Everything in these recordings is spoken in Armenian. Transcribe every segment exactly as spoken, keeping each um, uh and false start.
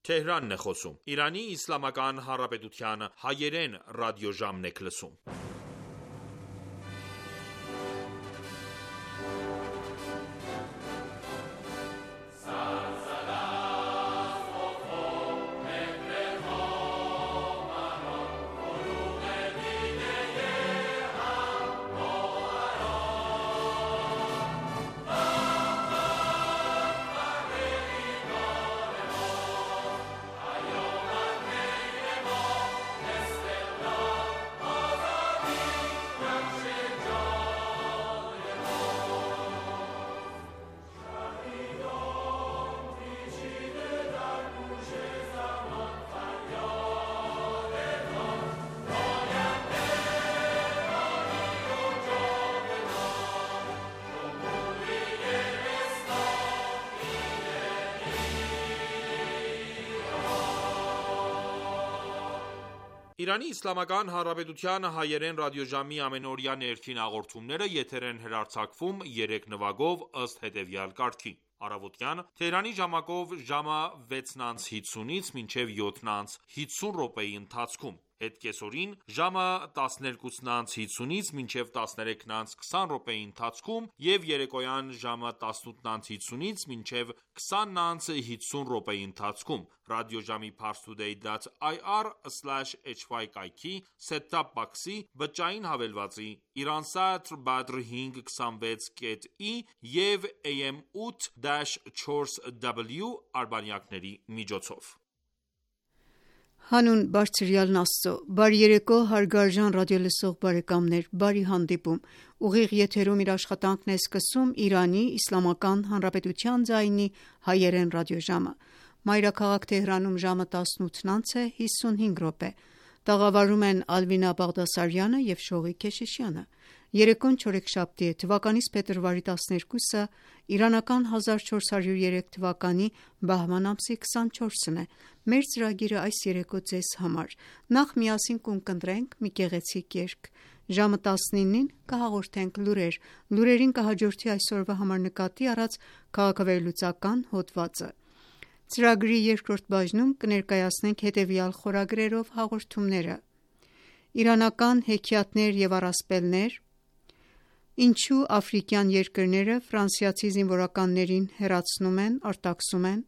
Թեհրանն է խոսում։ Իրանի Իսլամական Հանրապետության հայերեն ռադիոժամն եք լսում։ Իրանի Իսլամական Հանրապետության հայերեն ռադիոժամի ամենօրյա ներքին հաղորդումները եթեր են հեռարձակվում երեք նվագով ըստ հետևյալ կարգի. Առավոտյան Թեհրանի ժամակով ժամը վեցն անց հիսունից մինչև յոթն անց հիսուն րոպեի ընթացքում, հետ կեսօրին ժամը տասներկուսն անց հիսունից մինչև տասներեքն անց քսան րոպեի ընթացքում եւ երեկոյան ժամը տասնութն անց հիսունից մինչև քսանն անց հիսուն րոպեի ընթացքում ռադիոժամի parstoday dot i r slash h y կայքի set-top box-ի բջջային հավելվածի Iransat Badr հինգ քսանվեց կետ ի եւ A M ութ չորս W արբանյակների միջոցով։ Հանուն բարձրյալն Աստծո, բարի երեկո հարգարժան ռադիոլսող բարեկամներ, բարի հանդիպում։ Ուղիղ եթերում իր աշխատանքն է սկսում Իրանի Իսլամական Հանրապետության ձայնի հայերեն ռադիոժամը։ Մայրաքաղաք Թեհրանում ժամը տասնութն անց է հիսունհինգ րոպե։ Տաղավարում են Ալվինա Բաղդասարյանը եւ Շողիկ Քեշիշյանը։ Երեկոն չորեքշաբթի է, թվականից փետրվարի տասներկուսը, իրանական հազար չորս հարյուր երեք թվականի բահման ամսի քսանչորսն է։ Մեր ծրագիրը այս երեկո ձեզ համար։ Նախ միասին կընտրենք մի գեղեցիկ երգ։ Ժամը տասնինին կհաղորդենք լուրեր։ Լուրերին կհաջորդի այսօրվա համար նկատի առած քաղաքավերլուծական հոդվածը։ Ծրագրի երկրորդ բաժնում կներկայացնենք հետևյալ խորագրերով հաղորդումները. Իրանական հեքիաթներ եւ առասպելներ, ինչու աֆրիկյան երկրները ֆրանսիացի զինվորականներին հեռացնում են, արտաքսում են,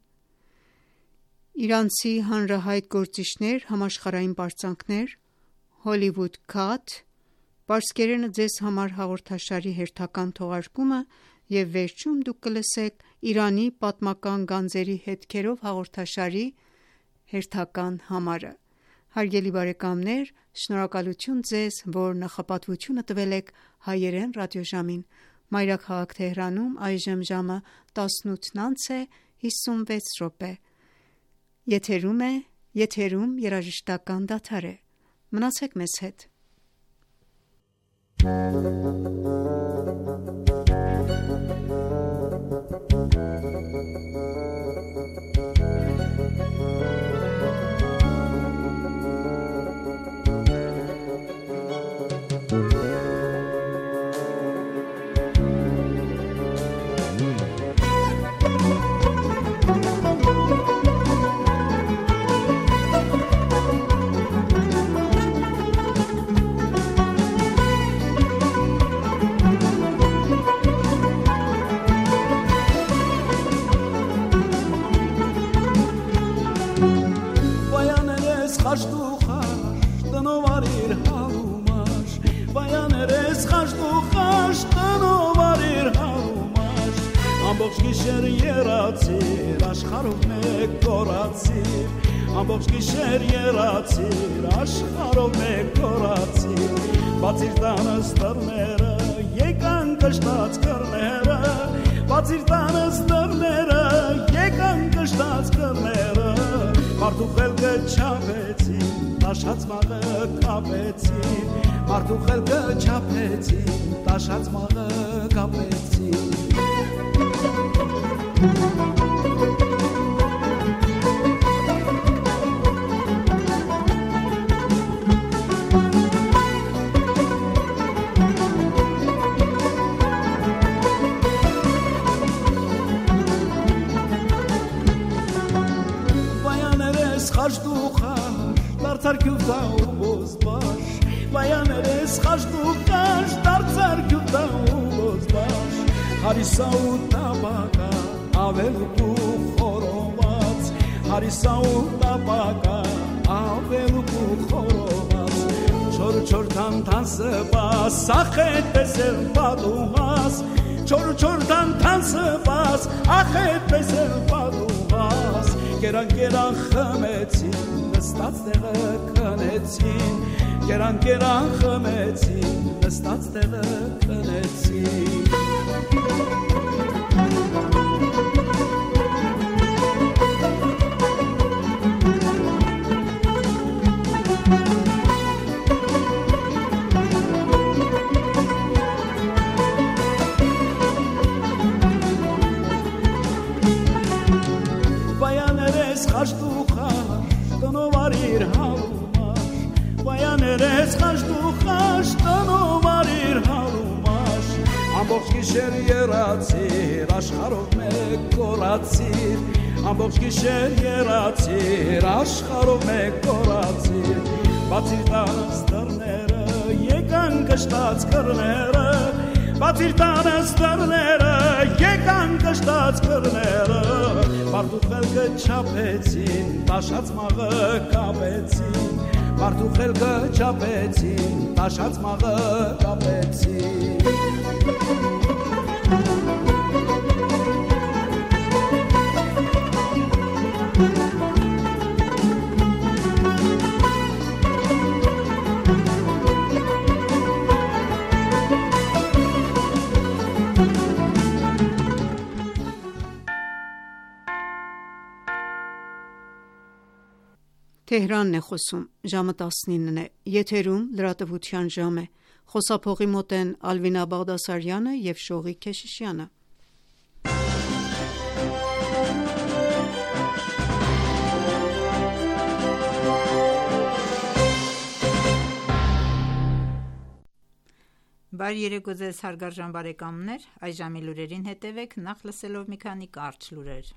իրանցի հանրահայտ գործիչներ, համաշխարհային պարծանքներ, Hollywood Cut, պարսկերենը ձեզ համար հաղորդաշարի հերթական թողարկումը եւ վերջում դուք կլսեք Իրանի պատմական գանձերի հետքերով հաղորդաշարի հերթական համարը։ Հարգելի բարեկամներ, շնորհակալություն ձեզ, որ նախապատվությունը տվել եք հայերեն ռադիոժամին։ Մայրաքաղաք Թեհրանում այժմ ժամը տասնութն անց է հիսունվեց րոպե։ Եթերում է, եթերում երաժշտական դադար է։ Մնացեք մեզ հետ։ Ամբողջ գիշեր երացիր, աշխարհով մեկ կորացիր, ամբողջ գիշեր երացիր, աշխարհով մեկ կորացիր, բացիր տանս դռները, եկան կշտած կռները, բացիր տանս դռները, եկան կշտած կռները, մարդու խելքը չափեցին, տաշած մաղը կապեցին, մարդու խելքը չափեցին, տաշած մաղը կապեցին։ դարձար գյուտա ու ոզբաշ վայաներես խաշտուկաշ դարձար գյուտա ու ոզբաշ հարիսա ու տաբակա ավելուկու խորոված հարիսա ու տաբակա ավելուկու խորոված չոր չոր թան թան սպաս ախետ պեսել պատուղաս չոր չոր թան թան սպաս ախետ պեսել պատուղաս կերան կերան խմեցին նստած տեղը կնեցին կերան կերան խմեցին նստած տեղը կնեցին Տնովարիր հալումաշ Վայաներես խաշտուխաշ Տնովարիր հալումաշ Ամբողջ գիշեր երացիր Աշխարով մեկ կորացիր Ամբողջ գիշեր երացիր Աշխարով մեկ կորացիր Բացիր տանս դռները Եկան կշտած կռները Բացիր տանս դռները Եկան կշտած կռները Մարդու խելքը չապեցին, տաշած մաղը կապեցին Մարդու խելքը չապեցին, տաշած մաղը կապեցին Թեհրանն է խոսում, ժամը տասնինն է, եթերում լրատվության ժամ է, խոսափողի մոտ են Ալվինա Բաղդասարյանը և Շողիկ Քեշիշյանը։ Բարի երեկո ձեզ հարգարժան բարեկամներ, այս ժամի լուրերին հետևեք, նախ լսելով մի քանի կարճ լուրեր։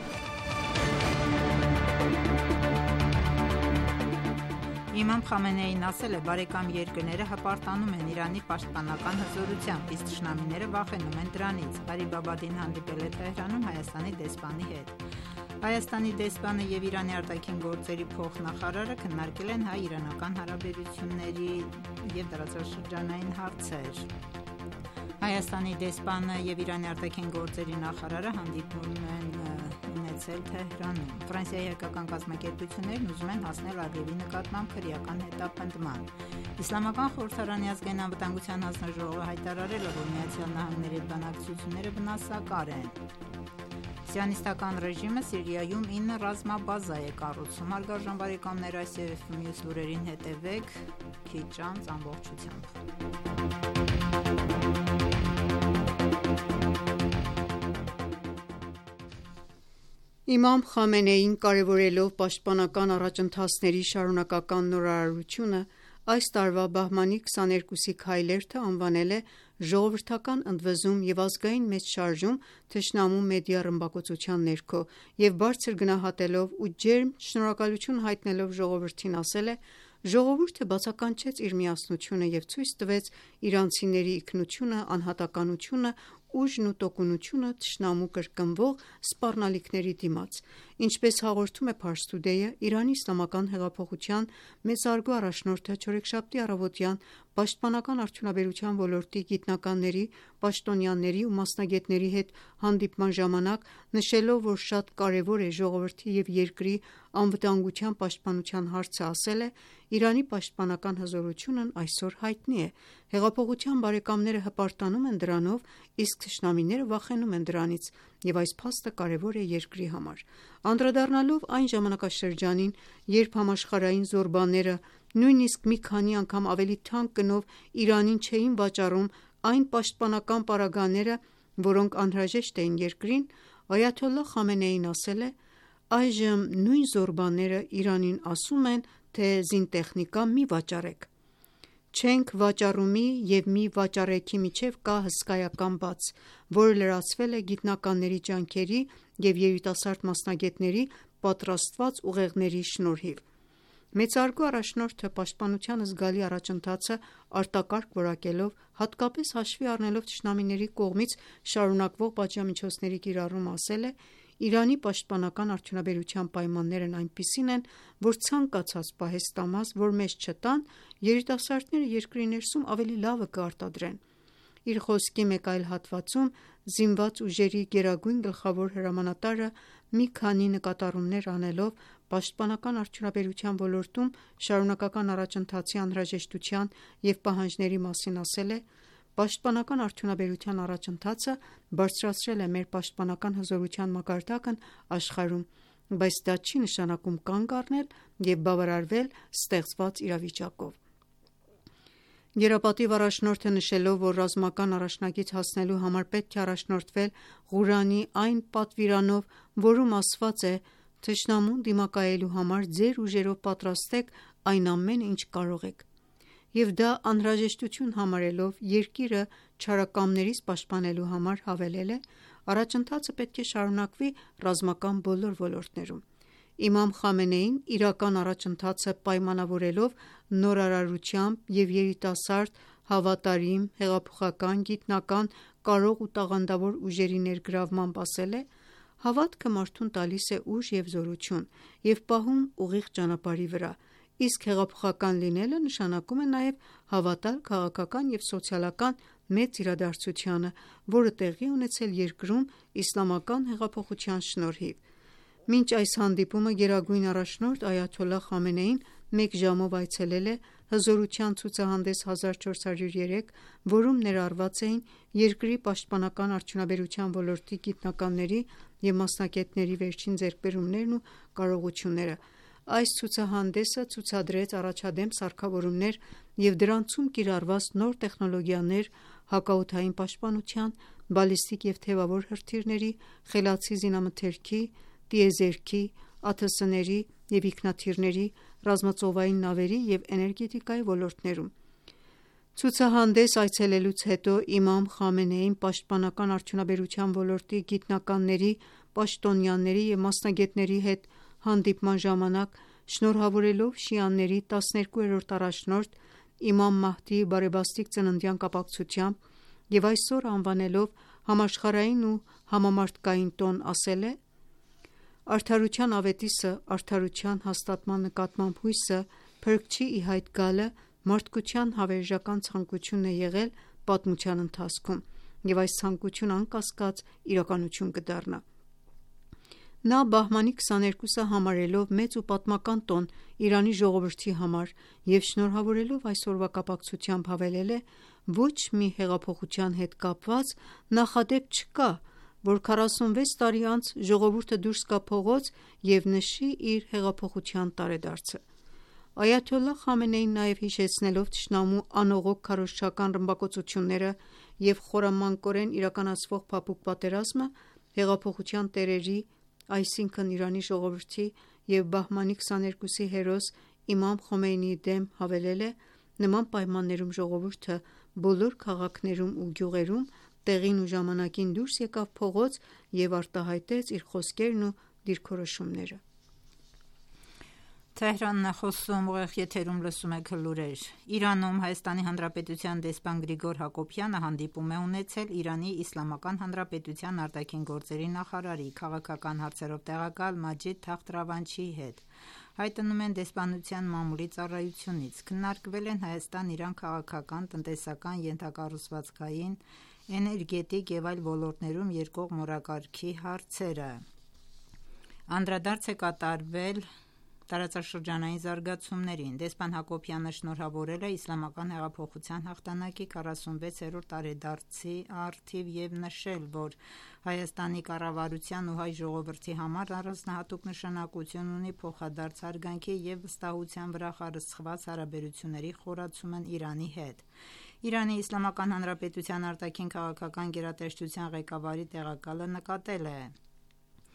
Իմամ Խամենեին ասել է, բարեկամ երկրները հպարտանում են Իրանի պաշտպանական հզորությամբ, իսկ թշնամիները վախենում են դրանից։ Բարի Բաբադին հանդիպել է Թեհրանում Հայաստանի դեսպանի հետ։ Հայաստանի դեսպանը և Իրանի արտաքին գործերի փոխնախարարը քննարկել են հայ-իրանական հարաբերությունների և տարածաշրջանային հարցեր։ Հայաստանի դեսպանը և Իրանի արտաքին գործերի նախարարը հանդիպում են ունեցել Թեհրանում։ Ֆրանսիայի հայկական կազմակերպություններն ուզում են հասնել Արգևի նկատմամբ քրեական հետապնդման։ Իսլամական խորհրդարանի ազգային անվտանգության հանձնաժողովը հայտարարել է, որ Միացյալ Նահանգների հետ բանակցությունները վնասակար են։ Սիոնիստական ռեժիմը Սիրիայում ինը ռազմաբազա է կառուցում։ Հարգարժան բարեկամներ, այս և մյուս լուրերին հետևեք քիչ անց ամբողջությամբ։ Իմամ Խամենեին կարևորելով պաշտպանական առաջընթացների շարունակական նորարարությունը այս տարվա բահմանի քսաներկուսի քայլերթը անվանել է ժողովրդական ընդվզում և ազգային մեծ շարժում թշնամու մեդիա ռմբակոծության ներքո և բարձր գնահատելով ու ջերմ շնորհակալություն հայտնելով ժողովրդին ասել է. «Ժողովուրդը բացականչեց իր միասնությունը և ցույց տվեց իրանցիների ինքնությունը, անհատականությունը, ուժն ու տոկունությունը թշնամու կրկնվող սպառնալիքների դիմաց»։ Ինչպես հաղորդում է Pars Today-ը, Իրանի իսլամական հեղափոխության մեծարգո առաջնորդը չորեքշաբթի առավոտյան պաշտպանական արդյունաբերության ոլորտի գիտնականների, պաշտոնյաների ու մասնագետների հետ հանդիպման ժամանակ նշելով, որ շատ կարևոր է ժողովրդի և երկրի անվտանգության պաշտպանության հարցը, ասել է. «Իրանի պաշտպանական հզորությունն այսօր հայտնի է։ Հեղափոխության բարեկամները հպարտանում են դրանով, իսկ թշնամիները վախենում են դրանից, և այս փաստը կարևոր է երկրի համար»։ Անդրադառնալով այն ժամանակաշրջանին, երբ համաշխարհային զորբաները նույնիսկ մի քանի անգամ ավելի թանկ գնով Իրանին չէին վաճառում այն պաշտպանական պարագաները, որոնք անհրաժեշտ էին երկրին, այաթոլլահ Խամենեին ասել է. «Այժմ նույն զորբաները Իրանին ասում են, թե զինտեխնիկա մի վաճառեք։ Չենք վաճառումի և մի վաճառեքի միջև կա հսկայական բաց, որը լրացվել է գիտնականների ջանքերի և երիտասարդ մասնագետների պատրաստված ուղեղների շնորհիվ»։ Մեծարգո առաջնորդը պաշտպանության զգալի առաջընթացը արտակարգ որակելով, հատկապես հաշվի առնելով թշնամիների կողմից շարունակվող պատժամիջոցների կիրառումը, ասել է. «Իրանի պաշտպանական արդյունաբերության պայմաններն այնպիսին են, որ ցանկացած պահեստամաս, որ մեզ չտան, երիտասարդները երկրի ներսում ավելի լավը կարտադրեն»: Իր խոսքի մեկ այլ հատվածում Զինված ուժերի գերագույն գլխավոր հրամանատարը մի քանի նկատառումներ անելով պաշտպանական արդյունաբերության ոլորտում շարունակական առաջընթացի անհրաժեշտության և պահանջների մասին ասել է. «Պաշտպանական արդյունաբերության առաջընթացը բարձրացրել է մեր պաշտպանական հզորության մակարդակն աշխարհում, բայց դա չի նշանակում կանգ առնել և բավարարվել ստեղծված իրավիճակով»: Գերապատիվ առաջնորդը նշելով, որ ռազմական առաջնագիծ հասնելու համար պետք է առաջնորդվել Ղուրանի այն պատվիրանով, որում ասված է. «Թշնամուն դիմակայելու համար ձեր ուժերով պատրաստեք այն ամենը, ինչ կարող եք», և դա անհրաժեշտություն համարելով երկիրը չարակամներից պաշտպանելու համար հավելել է. «Առաջընթացը պետք է շարունակվի ռազմական բոլոր ոլորտներում»: Իմամ Խամենեին իրական առաջընթացը պայմանավորելով նորարարությամբ և երիտասարդ, հավատարիմ, հեղափոխական, գիտնական, կարող ու տաղանդավոր ուժերի ներգրավմամբ ասել է. «Հավատքը մարդուն տալիս է ուժ և զորություն և պահում ուղիղ ճանապարհի վրա, իսկ հեղափոխական լինելը նշանակում է նաև հավատալ քաղաքական և սոցիալական մեծ իրադարձությանը, որը տեղի է ունեցել երկրում իսլամական հեղափոխության շնորհիվ»: Մինչ այս հանդիպումը գերագույն առաջնորդ այաթոլլահ Խամենեին մեկ ժամով այցելել է հզորության ցուցահանդես հազար չորս հարյուր երեք, որում ներառված էին երկրի պաշտպանական արդյունաբերության ոլորտի գիտնականների և մասնագետների վերջին ձեռքբերումներն ու կարողությունները: Այս ցուցահանդեսը ցուցադրեց առաջադեմ սարքավորումներ և դրանցում կիրառված նոր տեխնոլոգիաներ հակաօդային պաշտպանության, բալիստիկ և թևավոր հրթիռների, խելացի զինամթերքի, տիեզերքի, ԱԹՍ-ների և ինքնաթիռների, ռազմածովային նավերի և էներգետիկայի ոլորտներում: Ցուցահանդես այցելելուց հետո իմամ Խամենեին պաշտպանական արդյունաբերության ոլորտի գիտնականների, պաշտոնյաների և մասնագետների հետ հանդիպման ժամանակ շնորհավորելով շիաների տասներկուերորդ առաջնորդ իմամ Մահդիի բարեբաստիկ ծննդյան կապակցությամբ և այսօր անվանելով համաշխարհային ու համամարտկային տոն, ասել է. «Արդարության ավետիսը, արդարության հաստատման նկատմամբ հույսը, Փրկչի ի հայտ գալը մարդկության հավերժական ցանկությունն է եղել պատմության ընթացքում և այս ցանկությունը անկասկած իրականություն կդառնա»: Նա բահմանի քսաներկուսը համարելով մեծ ու պատմական տոն Իրանի ժողովրդի համար և շնորհավորելով այս օրվա կապակցությամբ հավելել է. «Ոչ մի հեղափոխության հետ կապված նախադեպ չկա, որ քառասունվեց տարի անց ժողովուրդը դուրս գա փողոց և նշի իր հեղափոխության տարեդարձը»: Այաթոլլահ Խամենեին նաև հիշեցնելով թշնամու անողոք քարոզչական ռմբակոծությունները և խորամանկորեն իրականացվող փափուկ պատերազմը, հեղափոխության տերերի, այսինքն Իրանի ժողովրդի և բահմանի քսաներկուսի հերոս իմամ Խոմեյնիի դեմ հավելել է. «Նման պայմաններում ժողովուրդը բոլոր քաղաքներում ու գյուղերում տեղին ու ժամանակին դուրս եկավ փողոց և արտահայտեց իր խոսքերն ու դիրքորոշումները»: Իրանում ՀՀ դեսպան Գրիգոր Հակոբյանը հանդիպում է ունեցել Իրանի Իսլամական Հանրապետության ԱԳ նախարարի, քաղաքական հարցերով տեղակալ Մաջիդ Թախտ Ռավանչիի հետ: Հայտնում են դեսպանության մամուլի ծառայությունից: Քննարկվել են Հայաստան-Իրան քաղաքական, տնտեսական, ենթակառուցվածքային, էներգետիկ և այլ ոլորտներում երկկողմ օրակարգի հարցերը: Անդրադարձ է կատարվել տարածաշրջանային զարգացումներին: Դեսպան Հակոբյանը շնորհավորել է Իսլամական հեղափոխության հաղթանակի քառասունվեցերորդ տարեդարձի առթիվ և նշել, որ Հայաստանի կառավարության ու հայ ժողովրդի համար առանձնահատուկ նշանակություն ունի փոխադարձ հարգանքի և վստահության վրա խարսխված հարաբերությունների խորացումն Իրանի հետ: Իրանի Իսլամական Հանրապետության արտաքին քաղաքական գերատեսչության ղեկավարի տեղակալը նկատել է,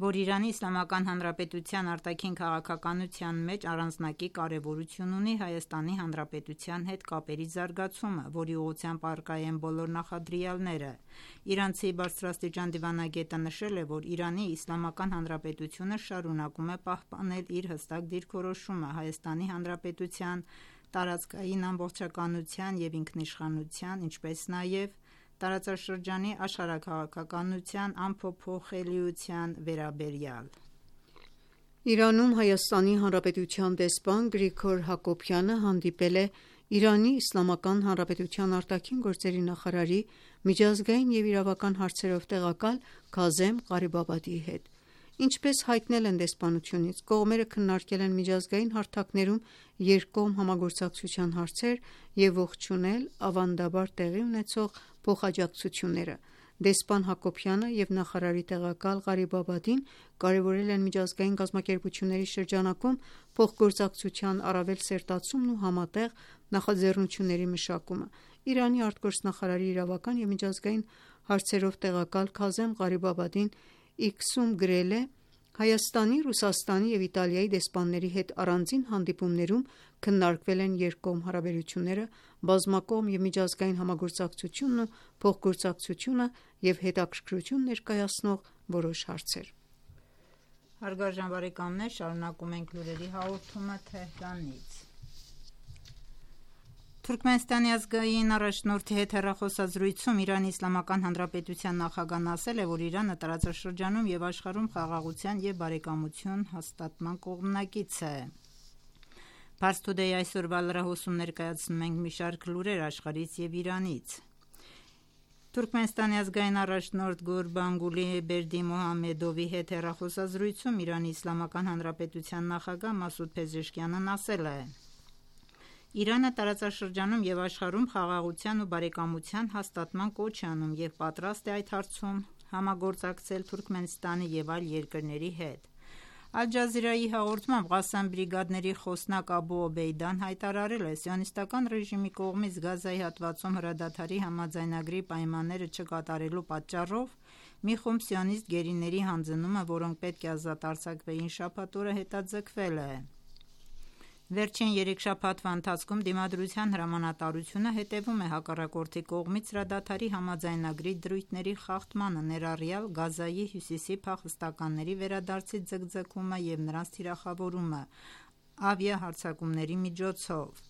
որ Իրանի Իսլամական Հանրապետության արտաքին քաղաքականության մեջ առանձնակի կարևորություն ունի Հայաստանի Հանրապետության հետ կապերի զարգացումը, որի ուղղությամբ առկա են բոլոր նախադրյալները։ Իրանցի բարձրաստիճան դիվանագետը նշել է, որ Իրանի Իսլամական Հանրապետությունը շարունակում է պահպանել իր հստակ դիրքորոշումը Հայաստանի Հանրապետության տարածքային ամբողջականության և ինքնիշխանության, ինչպես նաև տարածաշրջանի աշխարհաքաղաքականության անփոփոխելիության վերաբերյալ։ Իրանում Հայաստանի Հանրապետության դեսպան Գրիգոր Հակոբյանը հանդիպել է Իրանի Իսլամական Հանրապետության արտաքին գործերի նախարարի միջազգային և իրավական հարցերով տեղակալ Քազեմ Ղարիբաբադիի հետ։ Ինչպես հայտնել են դեսպանությունից, կողմերը քննարկել են միջազգային հարթակներում երկկողմ համագործակցության հարցեր և ողջունել ավանդաբար տեղի ունեցող փոխաջակցությունները։ Դեսպան Հակոբյանը և նախարարի տեղակալ Ղարիբաբադին կարևորել են միջազգային կազմակերպությունների շրջանակում փոխգործակցության առավել սերտացումն ու համատեղ նախաձեռնությունների մշակումը։ Իրանի արտգործնախարարի իրավական և միջազգային հարցերով տեղակալ Քազեմ Ղարիբաբադին X-ում գրել է. «Հայաստանի, Ռուսաստանի և Իտալիայի դեսպանների հետ առանձին հանդիպումներում քննարկվել են երկկողմ հարաբերությունները, բազմակողմ և միջազգային համագործակցությունն ու փոխգործակցությունը և հետաքրքրություն ներկայացնող որոշ հարցեր»։ Հարգարժան բարեկամներ, շարունակում ենք լուրերի հաղորդումը Թեհրանից։ Թուրքմենստանի ազգային առաջնորդի հետ հեռախոսազրույցում Իրանի Իսլամական Հանրապետության նախագահն ասել է, որ Իրանը տարածաշրջանում և աշխարհում խաղաղության և բարեկամություն հաստատման կողմնակից է։ Pars Today այսօրվա լրահոսում ներկայացնում ենք մի շարք լուրեր աշխարհից և Իրանից։ Թուրքմենստանի ազգային առաջնորդ Գուրբանգուլի Բերդիմուհամեդովի հետ հեռախոսազրույցում Իրանի Իսլամական Հանրապետության նախագահ Մասուդ Փեզեշքյանն ասել է. «Իրանը տարածաշրջանում և աշխարհում խաղաղության ու բարեկամության հաստատման կոչ է անում և պատրաստ է այդ հարցում համագործակցել Թուրքմենստանի և այլ երկրների հետ»։ Ալ Ջազիրայի հաղորդմամբ Ղասամ բրիգադների խոսնակ Աբու Օբեյդան հայտարարել է. «Սիոնիստական ռեժիմի կողմից Գազայի հատվածում հրադադարի համաձայնագրի պայմանները չկատարելու պատճառով մի խումբ սիոնիստ գերիների հանձնումը, որոնք պետք է ազատ արձակվեին շաբաթ օրը, հետաձգվել է»։ Վերջին երեք շաբաթվա ընթացքում Դիմադրության հրամանատարությունը հետևում է հակառակորդի կողմից հրադադարի համաձայնագրի դրույթների խախտմանը, ներառյալ Գազայի հյուսիսի փախստականների վերադարձի ձգձգումը և նրանց թիրախավորումը ավիահարձակումների միջոցով։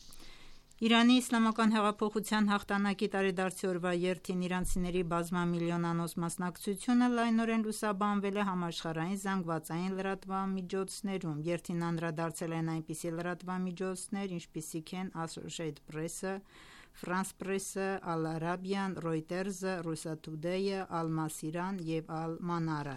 Իրանի Իսլամական հեղափոխության հաղթանակի տարեդարձի օրվա երթին իրանցիների բազմամիլիոնանոց մասնակցությունը լայնորեն լուսաբանվել է համաշխարհային զանգվածային լրատվամիջոցներում։ Երթին անդրադարձել են այնպիսի լրատվամիջոցներ, ինչպիսիք են Associated Press-ը, France Press-ը, Al Arabian, Reuters-ը, Russia Today-ը, Al Masirah-ն և Al Manar-ը։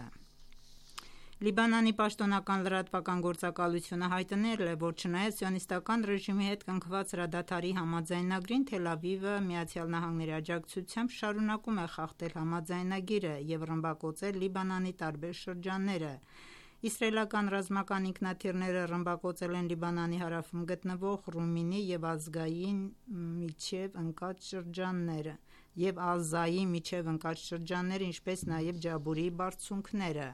Լիբանանի պաշտոնական լրատվական գործակալությունը հայտնել է, որ չնայած սիոնիստական ռեժիմի հետ կնքված հրադադարի համաձայնագրին, Թել Ավիվը ԱՄՆ-ի աջակցությամբ շարունակում է խախտել համաձայնագիրը և ռմբակոծել Լիբանանի տարբեր շրջանները։ Իսրայելական ռազմական ինքնաթիռները ռմբակոծել են Լիբանանի հարավում գտնվող Ռումինի և Ազգայի միջև ընկած շրջանները և Ալ-Զայի միջև ընկած շրջանները, ինչպես նաև Ջաբուրիի բարձունքները։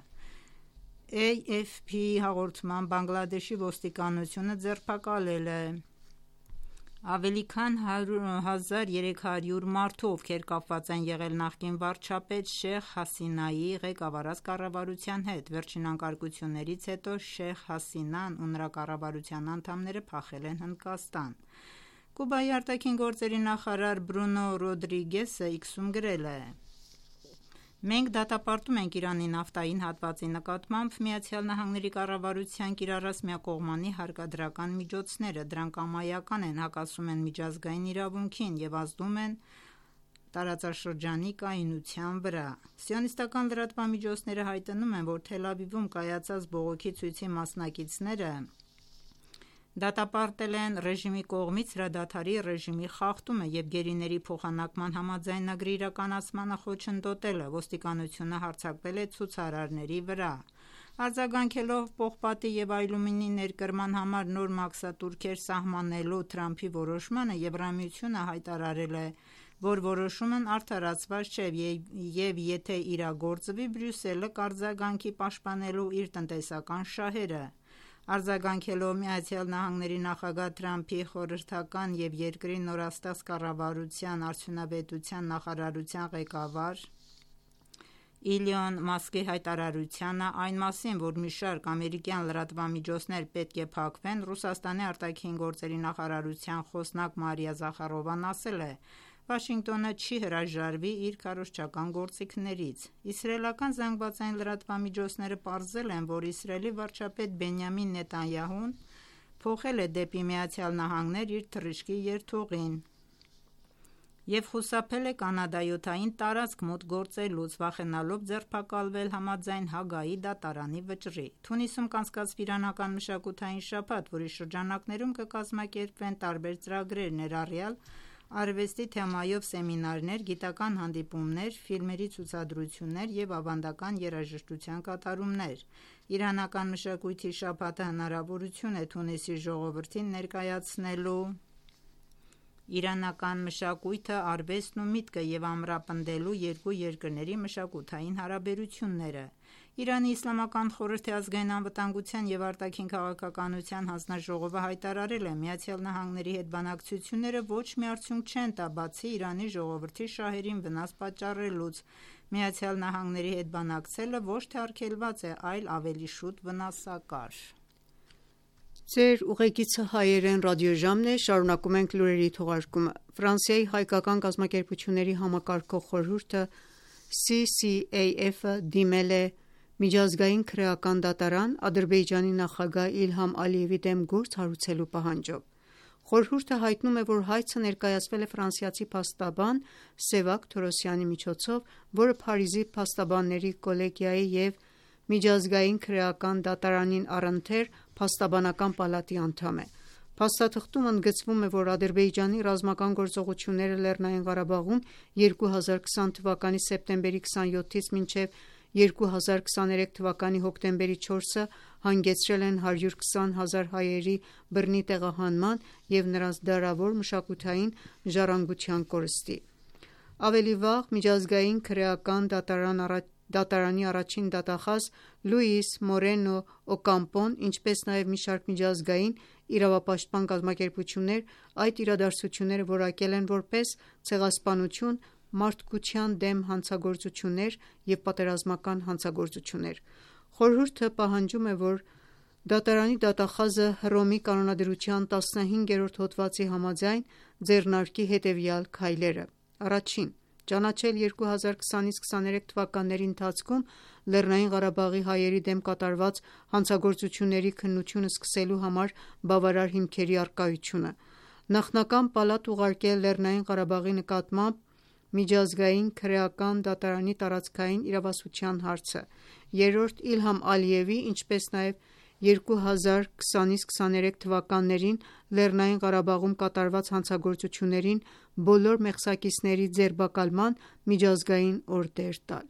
A F P-ի հաղորդմամբ Բանգլադեշի ոստիկանությունը ձերբակալել է ավելի քան հազար երեք հարյուր մարդու, ովքեր կապված են եղել նախկին վարչապետ Շեյխ Հասինայի ղեկավարած կառավարության հետ։ Վերջին անկարգություններից հետո Շեյխ Հասինան ու նրա կառավարության անդամները փախել են Հնդկաստան։ Կուբայի արտաքին գործերի նախարար Բրունո Ռոդրիգեսը X-ում գրել է. «Մենք դատապարտում ենք Իրանի նավթային հատվածի նկատմամբ ԱՄՆ-ի կառավարության կիրառած միակողմանի հարկադրական միջոցները։ Դրանք ամայական են, հակասում են միջազգային իրավունքին և ազդում են տարածաշրջանի կայունության վրա»։ Սիոնիստական լրատվամիջոցները հայտնում են, որ Թել Ավիվում կայացած բողոքի ցույցի մասնակիցները դատապարտել են ռեժիմի կողմից հրադադարի ռեժիմի խախտումը և գերիների փոխանակման համաձայնագրի իրականացմանը խոչընդոտելը։ Ոստիկանությունը հարձակվել է ցուցարարների վրա։ Արձագանքելով պողպատի և ալյումինի ներկրման համար նոր մաքսատուրքեր սահմանելու Թրամփի որոշմանը, Եվրամիությունը հայտարարել է, որ որոշումն արդարացված չէ և եթե իրագործվի, Բրյուսելը կարձագանքի պաշտպանելու իր տնտեսական շահերը։ Արձագանքելով ԱՄՆ նախագահ Թրամփի խորհրդական և երկրի նորաստեղծ կառավարության արդյունավետության նախարարության ղեկավար Իլոն Մասկի հայտարարությանը այն մասին, որ մի շարք ամերիկյան լրատվամիջոցներ պետք է փակվեն, Ռուսաստանի արտաքին գործերի նախարարության խոսնակ Մարիա Զախարովան ասել է. «Վաշինգտոնը չի հրաժարվի իր քարոզչական գործիքներից»։ Իսրայելական զանգվածային լրատվամիջոցները պարզել են, որ Իսրայելի վարչապետ Բենյամին Նեթանյահուն փոխել է դեպի Միացյալ Նահանգներ իր թռիչքի երթուղին և խուսափել է կանադայոթային տարածք մուտք գործելուց, վախենալով ձերբակալվել համաձայն Հագայի դատարանի վճռի։ Թունիսում կանցկացվի իրանական մշակութային շաբաթ, որի շրջանակներում կկազմակերպվեն տարբեր ծրագրեր, ներառյալ արվեստի թեմայով սեմինարներ, գիտական հանդիպումներ, ֆիլմերի ցուցադրություններ և ավանդական երաժշտության կատարումներ։ Իրանական մշակույթի շաբաթը հնարավորություն է Թունիսի ժողովրդին ներկայացնելու իրանական մշակույթը, արվեստն ու միտքը և ամրապնդելու երկու երկրների մշակութային հարաբերությունները։ Իրանի Իսլամական խորհրդի ազգային անվտանգության և արտաքին քաղաքականության հանձնաժողովը հայտարարել է. «ԱՄՆ-ի հետ բանակցությունները ոչ մի արդյունք չեն տա, բացի Իրանի ժողովրդի շահերին վնաս պատճառելուց։ ԱՄՆ-ի հետ բանակցելը ոչ թե արգելված է, այլ ավելի շուտ վնասակար»։ Ձեր ուղեկիցը հայերեն ռադիոժամն է, շարունակում ենք լուրերի թողարկումը։ Ֆրանսիայի հայկական կազմակերպությունների համակարգող խորհուրդը C C A F-ը դիմել է միջազգային քրեական դատարան Ադրբեջանի նախագահ Իլհամ Ալիևի դեմ գործ հարուցելու պահանջով։ Խորհուրդը հայտնում է, որ հայցը ներկայացվել է ֆրանսիացի փաստաբան Սևակ Թորոսյանի միջոցով, որը Փարիզի փաստաբանների կոլեգիայի և միջազգային քրեական դատարանին առընթեր փաստաբանական պալատի անդամ է։ Փաստաթղթում ընդգծվում է, որ Ադրբեջանի ռազմական գործողությունները Լեռնային Ղարաբաղում երկու հազար քսան թվականի սեպտեմբերի քսանյոթից մինչև երկու հազար քսաներեք թվականի հոկտեմբերի չորսը հանգեցրել են հարյուր քսան հազար հայերի բռնի տեղահանման և նրանց դարավոր մշակութային ժառանգության կորստի։ Ավելի վաղ միջազգային քրեական դատարանի առաջին դատախազ Լուիս Մորենո Օկամպոն, ինչպես նաև մի շարք միջազգային իրավապաշտպան կազմակերպություններ այդ իրադարձությունները որակել են որպես ցեղասպանություն, մարդկության դեմ հանցագործություններ և պատերազմական հանցագործություններ։ Խորհուրդը պահանջում է, որ դատարանի դատախազը Հռոմի կանոնադրության տասնհինգերորդ հոդվածի համաձայն ձեռնարկի հետևյալ քայլերը. Առաջին՝ ճանաչել երկու հազար քսանից քսաներեք թվականների ընթացքում Լեռնային Ղարաբաղի հայերի դեմ կատարված հանցագործությունների քննությունը սկսելու համար բավարար հիմքերի առկայությունը, նախնական պալատ ուղարկել Լեռնային Ղարաբաղի նկատմամբ միջազգային քրեական դատարանի տարածքային իրավասության հարցը, երրորդ՝ Իլհամ Ալիևի, ինչպես նաև երկու հազար քսանից քսաներեք թվականներին Լեռնային Ղարաբաղում կատարված հանցագործություններին բոլոր մեղսակիցների ձերբակալման միջազգային օրդեր տալ։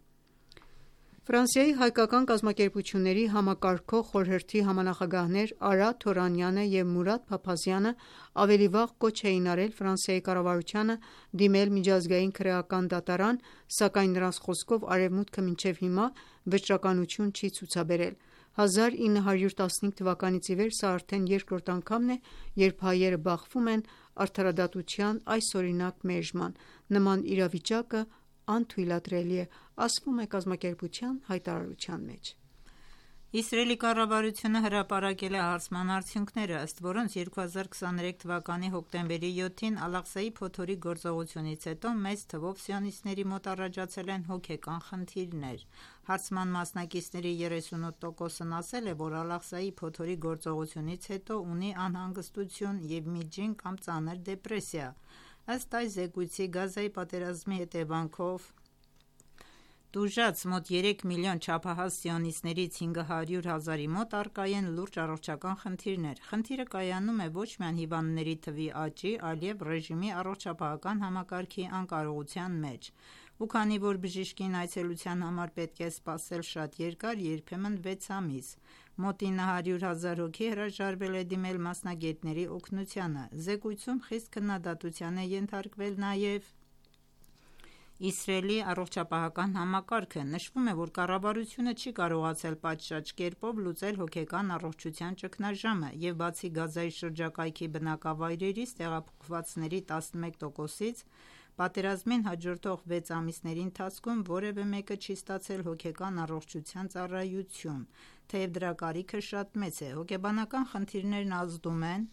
Ֆրանսիայի հայկական կազմակերպությունների համակարգող խորհրդի համանախագահներ Արա Թորանյանը և Մուրադ Փափազյանը ավելի վաղ կոչ էին արել Ֆրանսիայի կառավարությանը դիմել միջազգային քրեական դատարան, սակայն նրանց խոսքով Արևմուտքը մինչև հիմա վճռականություն չի ցուցաբերել։ հազար ինը հարյուր տասնհինգ թվականից ի վեր սա արդեն երկրորդ անգամն է, երբ հայերը բախվում են արդարադատության այսօրինակ մեժման։ Նման իրավիճակը անթույլատրելի է, ասվում է կազմակերպության հայտարարության մեջ։ Իսրայելի կառավարությունը հրապարակել է հարցման արդյունքները, ըստ որոնց երկու հազար քսաներեք թվականի հոկտեմբերի յոթին Ալ-Աղսայի փոթորիկ գործողությունից հետո մեծ թվով սիոնիստների մոտ առաջացել են հոգեկան խնդիրներ։ Հարցման մասնակիցների երեսունութ տոկոսն ասել է, որ Ալ-Աղսայի փոթորիկ գործողությունից հետո ունի անհանգստություն և միջին կամ ծանր դեպրեսիա։ Ըստ այս զեկույցի, Գազայի պատերազմի հետևանքով տուժած մոտ երեք միլիոն չափահաս սիոնիստներից հինգ հարյուր հազարի մոտ առկա են լուրջ առողջական խնդիրներ։ Խնդիրը կայանում է ոչ միայն հիվանդների թվի աճի, այլև ռեժիմի առողջապահական համակարգի անկարողության մեջ։ Ու քանի որ բժշկին այցելության համար պետք է սպասել շատ երկար, երբեմն վեց ամիս, մոտ ինը հարյուր հազար հոգի հրաժարվել է դիմել մասնագետների օգնությանը։ Զեկույցում խիստ քննադատության է ենթարկվել նաև Իսրայելի առողջապահական համակարգը նշվում է, որ կառավարությունը չի կարողացել պատշաճ կերպով լուծել հոգեկան առողջության ճգնաժամը և բացի Գազայի շրջակայքի բնակավայրերից տեղափոխվածների տասնմեկ տոկոսից, պատերազմին հաջորդող վեց ամիսների ընթացքում որևէ մեկը չի ստացել հոգեկան առողջության ծառայություն, թեև դրա կարիքը շատ մեծ է։ Հոգեբանական խնդիրներն ազդում են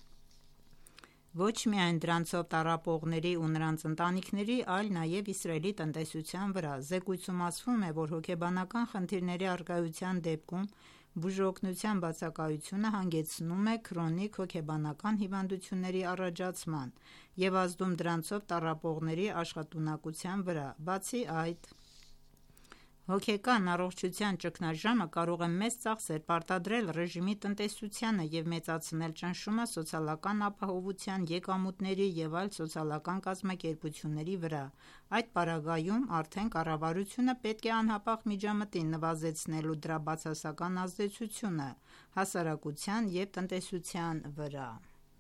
ոչ միայն դրանցով տառապողների ու նրանց ընտանիքների, այլ նաև Իսրայելի տնտեսության վրա։ Զեկույցում ասվում է, որ հոգեբանական խնդիրների առկայության դեպքում բուժօգնության բացակայությունը հանգեցնում է քրոնիկ հոգեբանական հիվանդությունների առաջացման և ազդում դրանցով տառապողների աշխատունակության վրա։ Բացի այդ, հոգեկան առողջության ճգնաժամը կարող է մեծ ծախսեր պարտադրել ռեժիմի տնտեսությանը և մեծացնել ճնշումը սոցիալական ապահովության, եկամուտների և այլ սոցիալական կազմակերպությունների վրա։ Այդ պարագայում արդեն կառավարությունը պետք է անհապաղ միջամտի նվազեցնելու դրա բացասական ազդեցությունը հասարակության և տնտեսության վրա։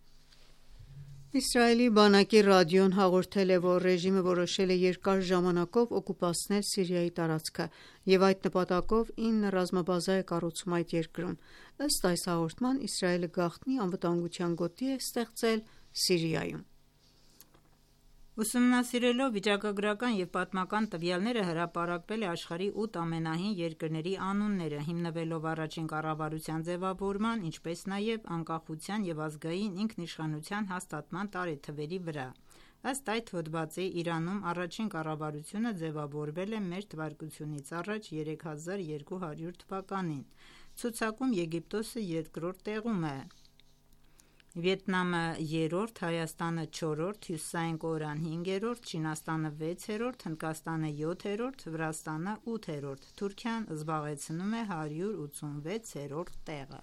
Իսրայելի բանակի ռադիոն հաղորդել է, որ ռեժիմը որոշել է երկար ժամանակով օկուպացնել Սիրիայի տարածքը և այդ նպատակով ինը ռազմաբազա է կառուցում այդ երկրում։ Ըստ այս հաղորդման, Իսրայելը գաղտնի անվտանգության գոտի է ստեղծել Սիրիայում։ Ուսումնասիրելով վիճակագրական և պատմական տվյալները, հրապարակվել է աշխարհի ութ ամենահին երկրների անունները՝ հիմնվելով առաջին կառավարության ձևավորման, ինչպես նաև անկախության և ազգային ինքնիշխանության հաստատման տարեթվերի վրա։ Ըստ այդ հոդվածի, Իրանում առաջին կառավարությունը ձևավորվել է մեր թվարկությունից առաջ երեք հազար երկու հարյուր թվականին։ Ցուցակում Եգիպտոսը երկրորդ տեղում է, Վիետնամը երրորդ, Հայաստանը չորրորդ, Հյուսիսային Կորեան հինգերորդ, Չինաստանը վեցերորդ, Հնդկաստանը յոթերորդ, Վրաստանը ութերորդ, Թուրքիան զբաղեցնում է հարյուր ութսունվեցերորդ տեղը։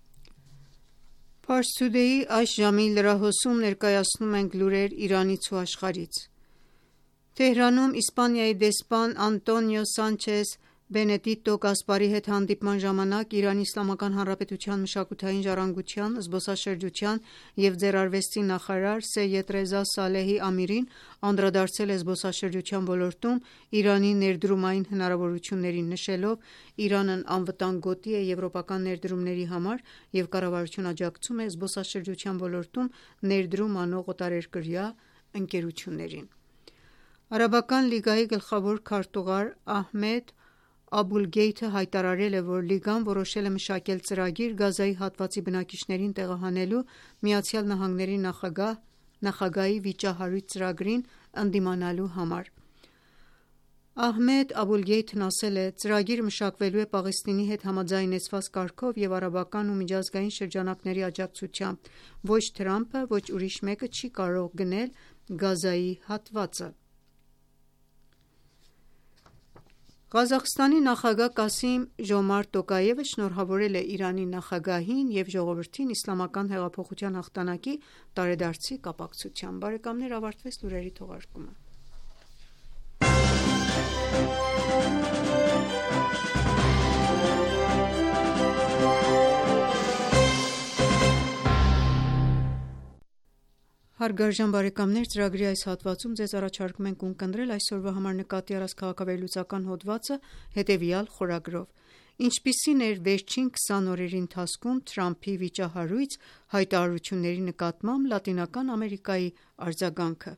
Pars Today-ի այս ժամի լրահոսում ներկայացնում ենք լուրեր Իրանից ու աշխարհից։ Թեհրանում Իսպանիայի դեսպան Անտոնիո Սանչես Բենեդիտո Գասպարի հետ հանդիպման ժամանակ Իրանի Իսլամական Հանրապետության մշակութային ժառանգության, զբոսաշրջության և ձեռարվեստի նախարար Սեյեդ Ռեզա Սալեհի Ամիրին անդրադարձել է զբոսաշրջության ոլորտում Իրանի ներդրումային հնարավորություններին, նշելով. «Իրանն անվտանգ գոտի է եվրոպական ներդրումների համար և կառավարությունն աջակցում է զբոսաշրջության ոլորտում ներդրում անող օտարերկրյա ընկերություններին»։ Արաբական լիգայի գլխավոր քարտուղար Ահմեդ Աբուլգեյթը հայտարարել է, որ լիգան որոշել է մշակել ծրագիր Գազայի հատվածի բնակիչներին տեղահանելու ԱՄՆ նախագահ նախագահի վիճահարույց ծրագրին ընդդիմանալու համար։ Ահմեդ Աբուլգեյթն ասել է. «Ծրագիրը մշակվելու է Պաղեստինի հետ համաձայնեցված կարգով և արաբական ու միջազգային շրջանակների աջակցությամբ։ Ոչ Թրամփը, ոչ ուրիշ մեկը չի կարող գնել Գազայի հատվածը»։ Ղազախստանի նախագահ Կասիմ Ժոմարտ Տոկաևը շնորհավորել է Իրանի նախագահին և ժողովրդին Իսլամական հեղափոխության հաղթանակի տարեդարձի կապակցությամբ։ Ավարտվեց լուրերի թողարկումը։ Հարգարժան բարեկամներ, ծրագրի այս հատվածում ձեզ առաջարկում ենք ունկնդրել այսօրվա համար նկատի առած քաղաքավարլուծական հոդվածը հետևյալ խորագրով. Ինչպիսին էր վերջին քսան օրերի ընթացքում Թրամփի վիճահարույց հայտարարությունների նկատմամբ Լատինական Ամերիկայի արձագանքը։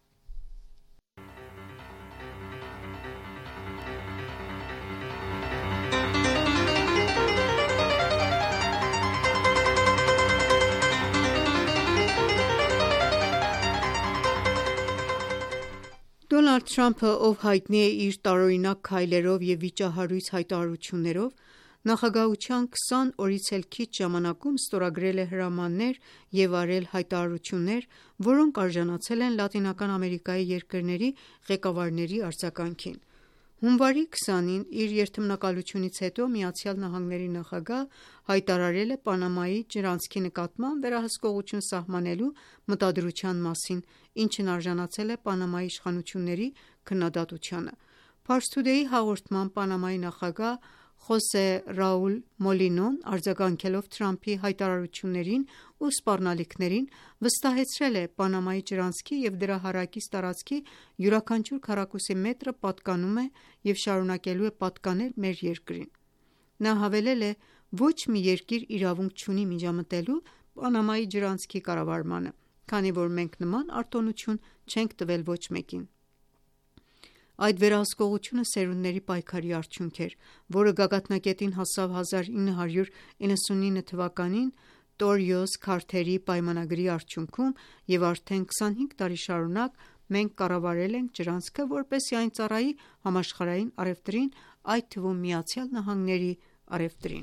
Դոնալդ Թրամփը, ով հայտնի է իր տարօրինակ քայլերով և վիճահարույց հայտարարություններով, նախագահության քսան օրից էլ քիչ ժամանակում ստորագրել է հրամաններ և արել հայտարարություններ, որոնք արժանացել են Լատինական Ամերիկայի երկրների ղեկավարների արձագանքին։ Հունվարի քսանին իր երթմնակալությունից հետո ԱՄՆ նախագահ հայտարարել է Պանամայի ջրանցքի նկատմամբ վերահսկողություն սահմանելու մտադրության մասին, ինչն արժանացել է Պանամայի իշխանությունների քննադատությանը։ Pars Today-ի հաղորդմամբ Պանամայի նախագահ Խոսե Ռաուլ Մոլինոն արձագանքելով Թրամփի հայտարարություններին ու սպառնալիքներին վստահեցրել է Պանամայի ջրանցքի և դրա հարակից տարածքի յուրաքանչյուր քառակուսի մետրը պատկանում է և շարունակելու է պատկանել մեր երկրին։ Նա հավելել է. «Ոչ մի երկիր իրավունք չունի միջամտելու Պանամայի ջրանցքի կառավարմանը, քանի որ մենք նման արտոնություն չենք տվել ոչ մեկին»։ Այդ վերահսկողությունը սերունդների պայքարի արդյունք էր, որը գագաթնակետին հասավ հազար ինը հարյուր իննսունինը թվականին Տորիոս-Քարթերի պայմանագրի արդյունքում և արդեն քսանհինգ տարի շարունակ մենք կառավարել ենք ջրանցքը, որպեսզի այն ծառայի համաշխարհային առևտրին, այդ թվում ԱՄՆ-ի առևտրին։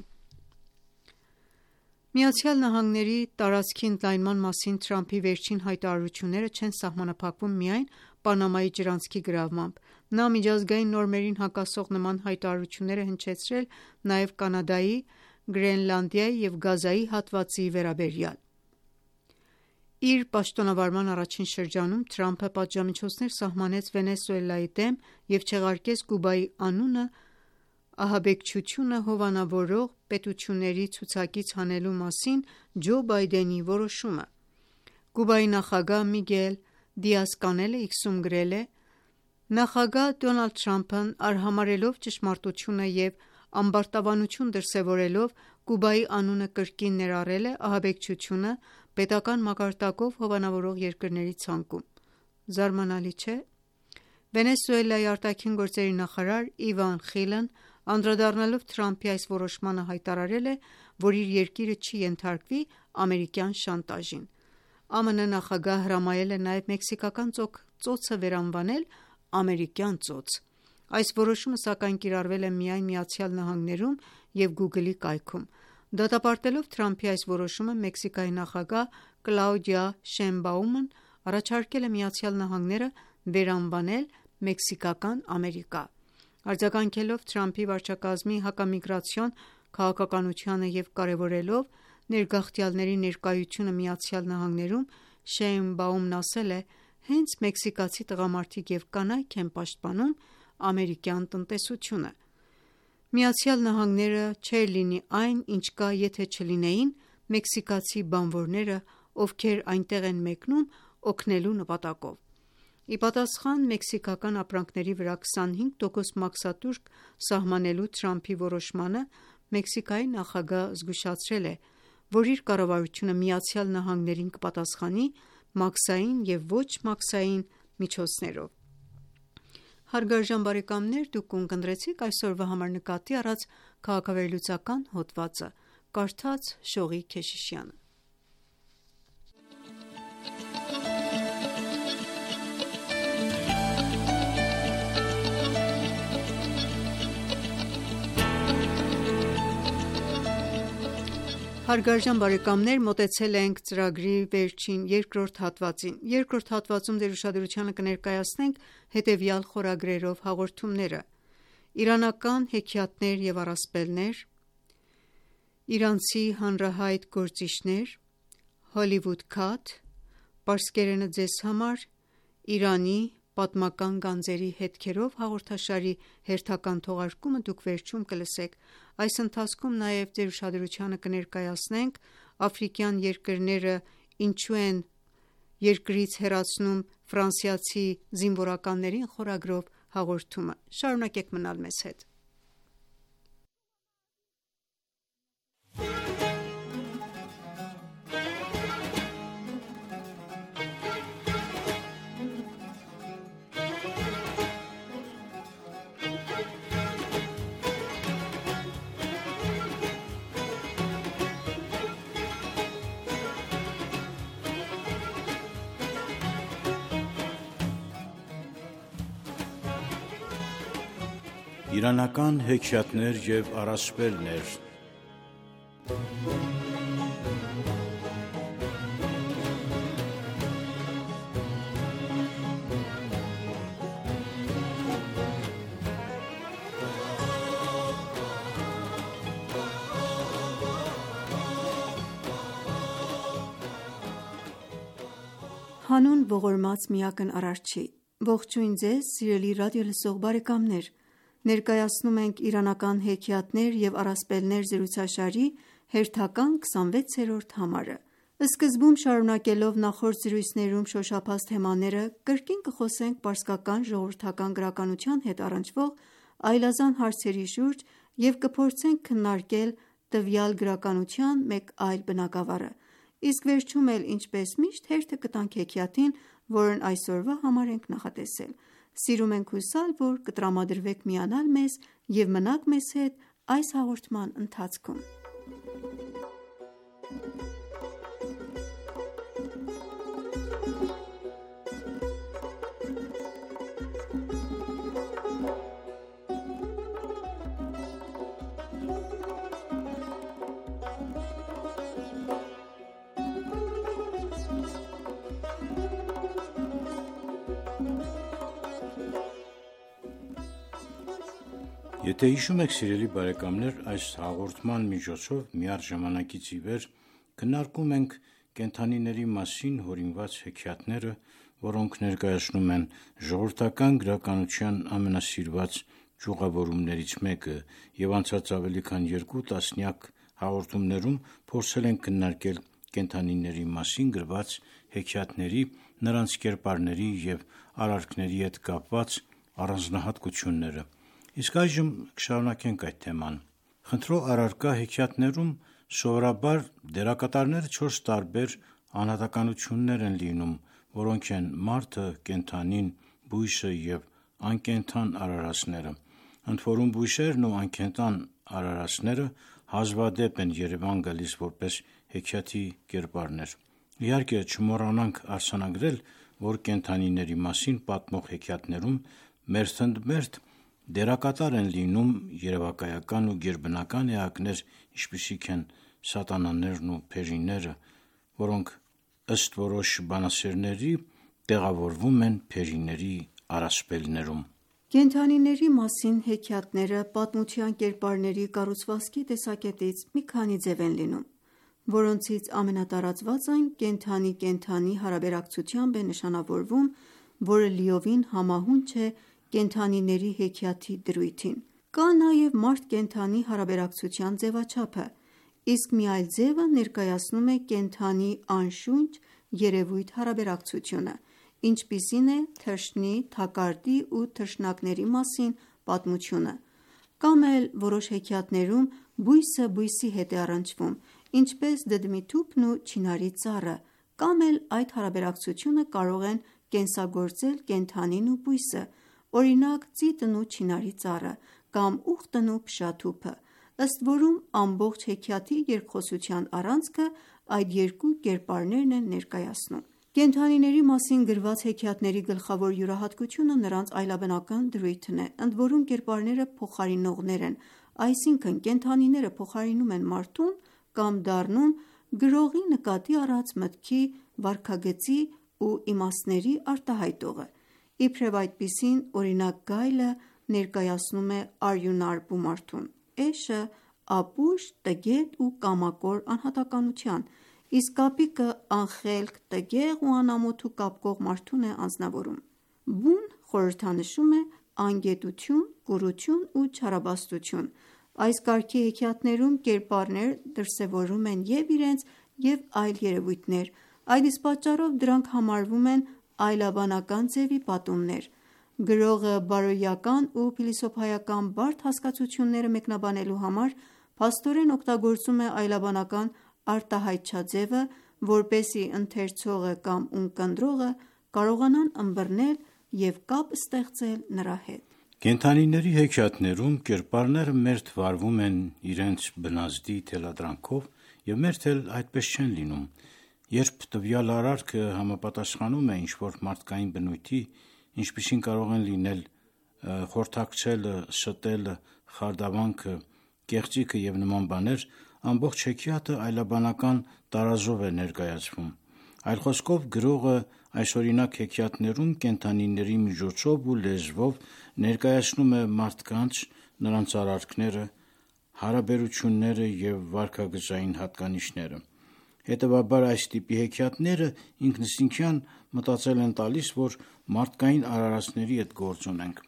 ԱՄՆ-ի տարածքի ընդլայնման մասին Թրամփի վերջին հայտարարությունները չեն սահմանափակվում միայն Պանամայի ջրանցքի գրավմամբ։ Նա միջազգային նորմերին հակասող նման հայտարարություններ է հնչեցրել նաև Կանադայի, Գրենլանդիայի և Գազայի հատվածի վերաբերյալ։ Իր պաշտոնավարման առաջին շրջանում Թրամփը պատժամիջոցներ սահմանեց Վենեսուելայի դեմ և չեղարկեց Կուբայի անունը ահաբեկչությունը հովանավորող պետությունների ցուցակից հանելու մասին Ջո Բայդենի որոշումը։ Կուբայի նախագահ Միգել Դիազ-Կանելը X-ում գրել է. «Նախագահ Դոնալդ Թրամփն արհամարհելով ճշմարտությունը և ամբարտավանություն դրսևորելով Կուբայի անունը կրկին ներառել է ահաբեկչությունը պետական մակարդակով հովանավորող երկրների ցանկում։ Զարմանալի չէ՞»։ Վենեսուելայի արտաքին գործերի նախարար Իվան Խիլն անդրադառնալով Թրամփի այս որոշմանը հայտարարել է, որ իր երկիրը չի ենթարկվի ամերիկյան շանտաժին։ ԱՄՆ նախագահը հրամայել է նաև մեքսիկական ծոցը վերանվանել ամերիկյան ծոց։ Այս որոշումը սակայն կիրառվել է միայն ԱՄՆ-ում և Google-ի կայքում։ Դատապարտելով Թրամփի այս որոշումը Մեքսիկայի նախագահ Կլաուդիա Շեյնբաումն առաջարկել է ԱՄՆ-ը վերանվանել մեքսիկական Ամերիկա։ Արձագանքելով Թրամփի վարչակազմի հակամիգրացիոն քաղաքականությանը և կարևորելով ներգաղթյալների ներկայությունը ԱՄՆ-ում, Շեյնբաումն ասել է. «Հենց մեքսիկացի տղամարդիկ և կանայք են պաշտպանում ամերիկյան տնտեսությունը։ ԱՄՆ-ը չէր լինի այն, ինչ կա, եթե չլինեին մեքսիկացի բանվորները, ովքեր այնտեղ են մեկնում օգնելու նպատակով»։ Ի պատասխան մեքսիկական ապրանքների վրա քսանհինգ տոկոս մաքսատուրք սահմանելու Թրամփի որոշմանը Մեքսիկայի նախագահը զգուշացրել է, որ իր կառավարությունը ԱՄՆ-ին կպատասխանի մաքսային և ոչ մաքսային միջոցներով։ Հարգարժան բարեկամներ, դուք ունկնդրեցիք այսօրվա համար նկատի առած քաղաքավերլուծական հոդվածը։ Կարդաց Շողի Քեշիշյանը։ Հարգարժան բարեկամներ, մոտեցել ենք ծրագրի վերջին երկրորդ հատվածին։ Երկրորդ հատվածում ձեր ուշադրությանը կներկայացնենք հետևյալ խորագրերով հաղորդումները. Իրանական հեքիաթներ և առասպելներ, իրանցի հանրահայտ գործիչներ, Hollywood Cut, պարսկերենը ձեզ համար, Իրանի պատմական գանձերի հետքերով հաղորդաշարի հերթական թողարկումը դուք վերջում կլսեք։ Այս ընթացքում նաև ձեր ուշադրությանը կներկայացնենք աֆրիկյան երկրները ինչու են երկրից հեռացնում ֆրանսիացի զինվորականներին խորագրով հաղորդումը։ Շարունակեք մնալ մեզ հետ։ Իրանական հեքիաթներ և առասպելներ։ Հանուն ողորմած միակն Արարչի։ Ողջույն ձեզ սիրելի ռադիոլսող բարեկամներ։ Ներկայացնում ենք «Իրանական հեքիաթներ և առասպելներ» զրուցաշարի հերթական քսանվեցերորդ համարը։ Սկզբում շարունակելով նախորդ զրույցներում շոշափած թեմաները, կրկին կխոսենք պարսկական ժողովրդական գրականության հետ առնչվող այլազան հարցերի շուրջ և կփորձենք քննարկել տվյալ գրականության մեկ այլ բնագավառը, իսկ վերջում էլ ինչպես միշտ հերթը կտանք հեքիաթին, որն այսօրվա համար ենք նախատեսել։ Սիրում ենք հուսալ, որ կտրամադրվեք միանալ մեզ և մնաք մեզ հետ այս հաղորդման ընթացքում։ Եթե հիշում եք, սիրելի բարեկամներ, այս հաղորդման միջոցով միառժամանակից ի վեր քննարկում ենք կենդանիների մասին հորինված հեքիաթները, որոնք ներկայացնում են ժողովրդական գրականության ամենասիրված ճյուղավորումներից մեկը, և անցած ավելի քան երկու տասնյակ հաղորդումներում փորձել ենք քննարկել կենդանիների մասին գրված հեքիաթների, նրանց կերպարների և արարքների հետ կապված առանձնահատկությունները։ Իսկ այժմ կշարունակենք այդ թեման։ Խնդրո առարկա հեքիաթներում սովորաբար դերակատարները չորս տարբեր անհատականություններ են լինում, որոնք են մարդը, կենդանին, բույսը և անկենդան արարածները։ Ընդորում բույսերն ու անկենդան արարածները հազվադեպ են երևան գալիս որպես հեքիաթի կերպարներ։ Իհարկե չմոռանանք արձանագրել, որ կենդանիների մասին պատմող հեքիաթներում մերթընդմերթ դերակատար են լինում երևակայական ու գերբնական էակներ, ինչպիսիք են սատանաներն ու փերիները, որոնք ըստ որոշ բանասերների տեղավորվում են փերիների առասպելներում։ Կենդանիների մասին հեքիաթները պատմության կերպարների կառուցվածքի տեսակետից մի քանի ձև են լինում, որոնցից ամենատարածվածն կենդանի-կենդանի հարաբերակցությամբ է նշանավորվում, որը լիովին համահունչ է կենդանիների հեքիաթի դրույթին։ Կա նաև մարդ-կենդանի հարաբերակցության ձևաչափը, իսկ մի այլ ձևը ներկայացնում է կենդանի անշունչ երևույթ հարաբերակցությունը, ինչպիսին է թռչնի, թակարդի ու թռչնակների մասին պատմությունը։ Կամ էլ որոշ հեքիաթներում բույսը բույսի հետ է առնչվում, ինչպես դդմի թուփն ու չինարի ծառը, կամ էլ այդ հարաբերակցությունը կարող են կենսագործել կենդանին ու բույսը, օրինակ ծիտն ու չինարի ծառը, կամ ուղտն ու փշաթուփը, ըստ որում ամբողջ հեքիաթի երկխոսության առանցքը այդ երկու կերպարներն են ներկայացնում։ Կենդանիների մասին գրված հեքիաթների գլխավոր յուրահատկությունը նրանց այլաբնական դրույթն է, ընդ որում կերպարները փոխարինողներ են, այսինքն կենդանիները փոխարինում են մարդուն կամ դառնում գրողի նկատի առած մտքի, վարքագծի ու իմաստների արտահայտողը։ Իբրև այդպիսին, օրինակ գայլը ներկայացնում է արյունարբու մարդուն, էշը ապուշ, տգետ ու կամակոր անհատականության, իսկ կապիկը անխելք, տգեղ ու անամոթ ու կապկող մարդուն է անձնավորում։ Բուն խորհրդանշում է անգետություն, կուրություն ու չարաբաստություն։ Այս կարգի հեքիաթներում կերպարներ դրսևորում են և իրենց, և այլ երևույթներ, այդ իսկ պատճառով դրանք համարվում են այլաբանական ձևի պատումներ։ Գրողը բարոյական ու փիլիսոփայական բարդ հասկացությունները մեկնաբանելու համար փաստորեն օգտագործում է այլաբանական արտահայտչաձևը, որպեսզի ընթերցողը կամ ունկնդրողը կարողանան ըմբռնել և կապ ստեղծել նրա հետ։ Կենդանիների հեքիաթներում կերպարները մերթ վարվում են իրենց բնազդի թելադրանքով և մերթ էլ այդպես չեն լինում։ Երբ տվյալ արարքը համապատասխանում է ինչ-որ մարդկային բնույթի, ինչպիսին կարող են լինել խորթակցելը, ստելը, խարդավանքը, կեղծիքը և նման բաներ, ամբողջ հեքիաթը այլաբանական տարազով է ներկայացվում։ Այլ խոսքով, գրողը այսօրինակ հեքիաթներում կենդանիների միջոցով ու լեզվով ներկայացնում է մարդկանց, նրանց արարքները, հարաբերությունները և վարքագծային հատկանիշները։ Հետևաբար այս տիպի հեքիաթները ինքնըստինքյան մտածել են տալիս, որ մարդկային արարածների հետ գործ ունենք։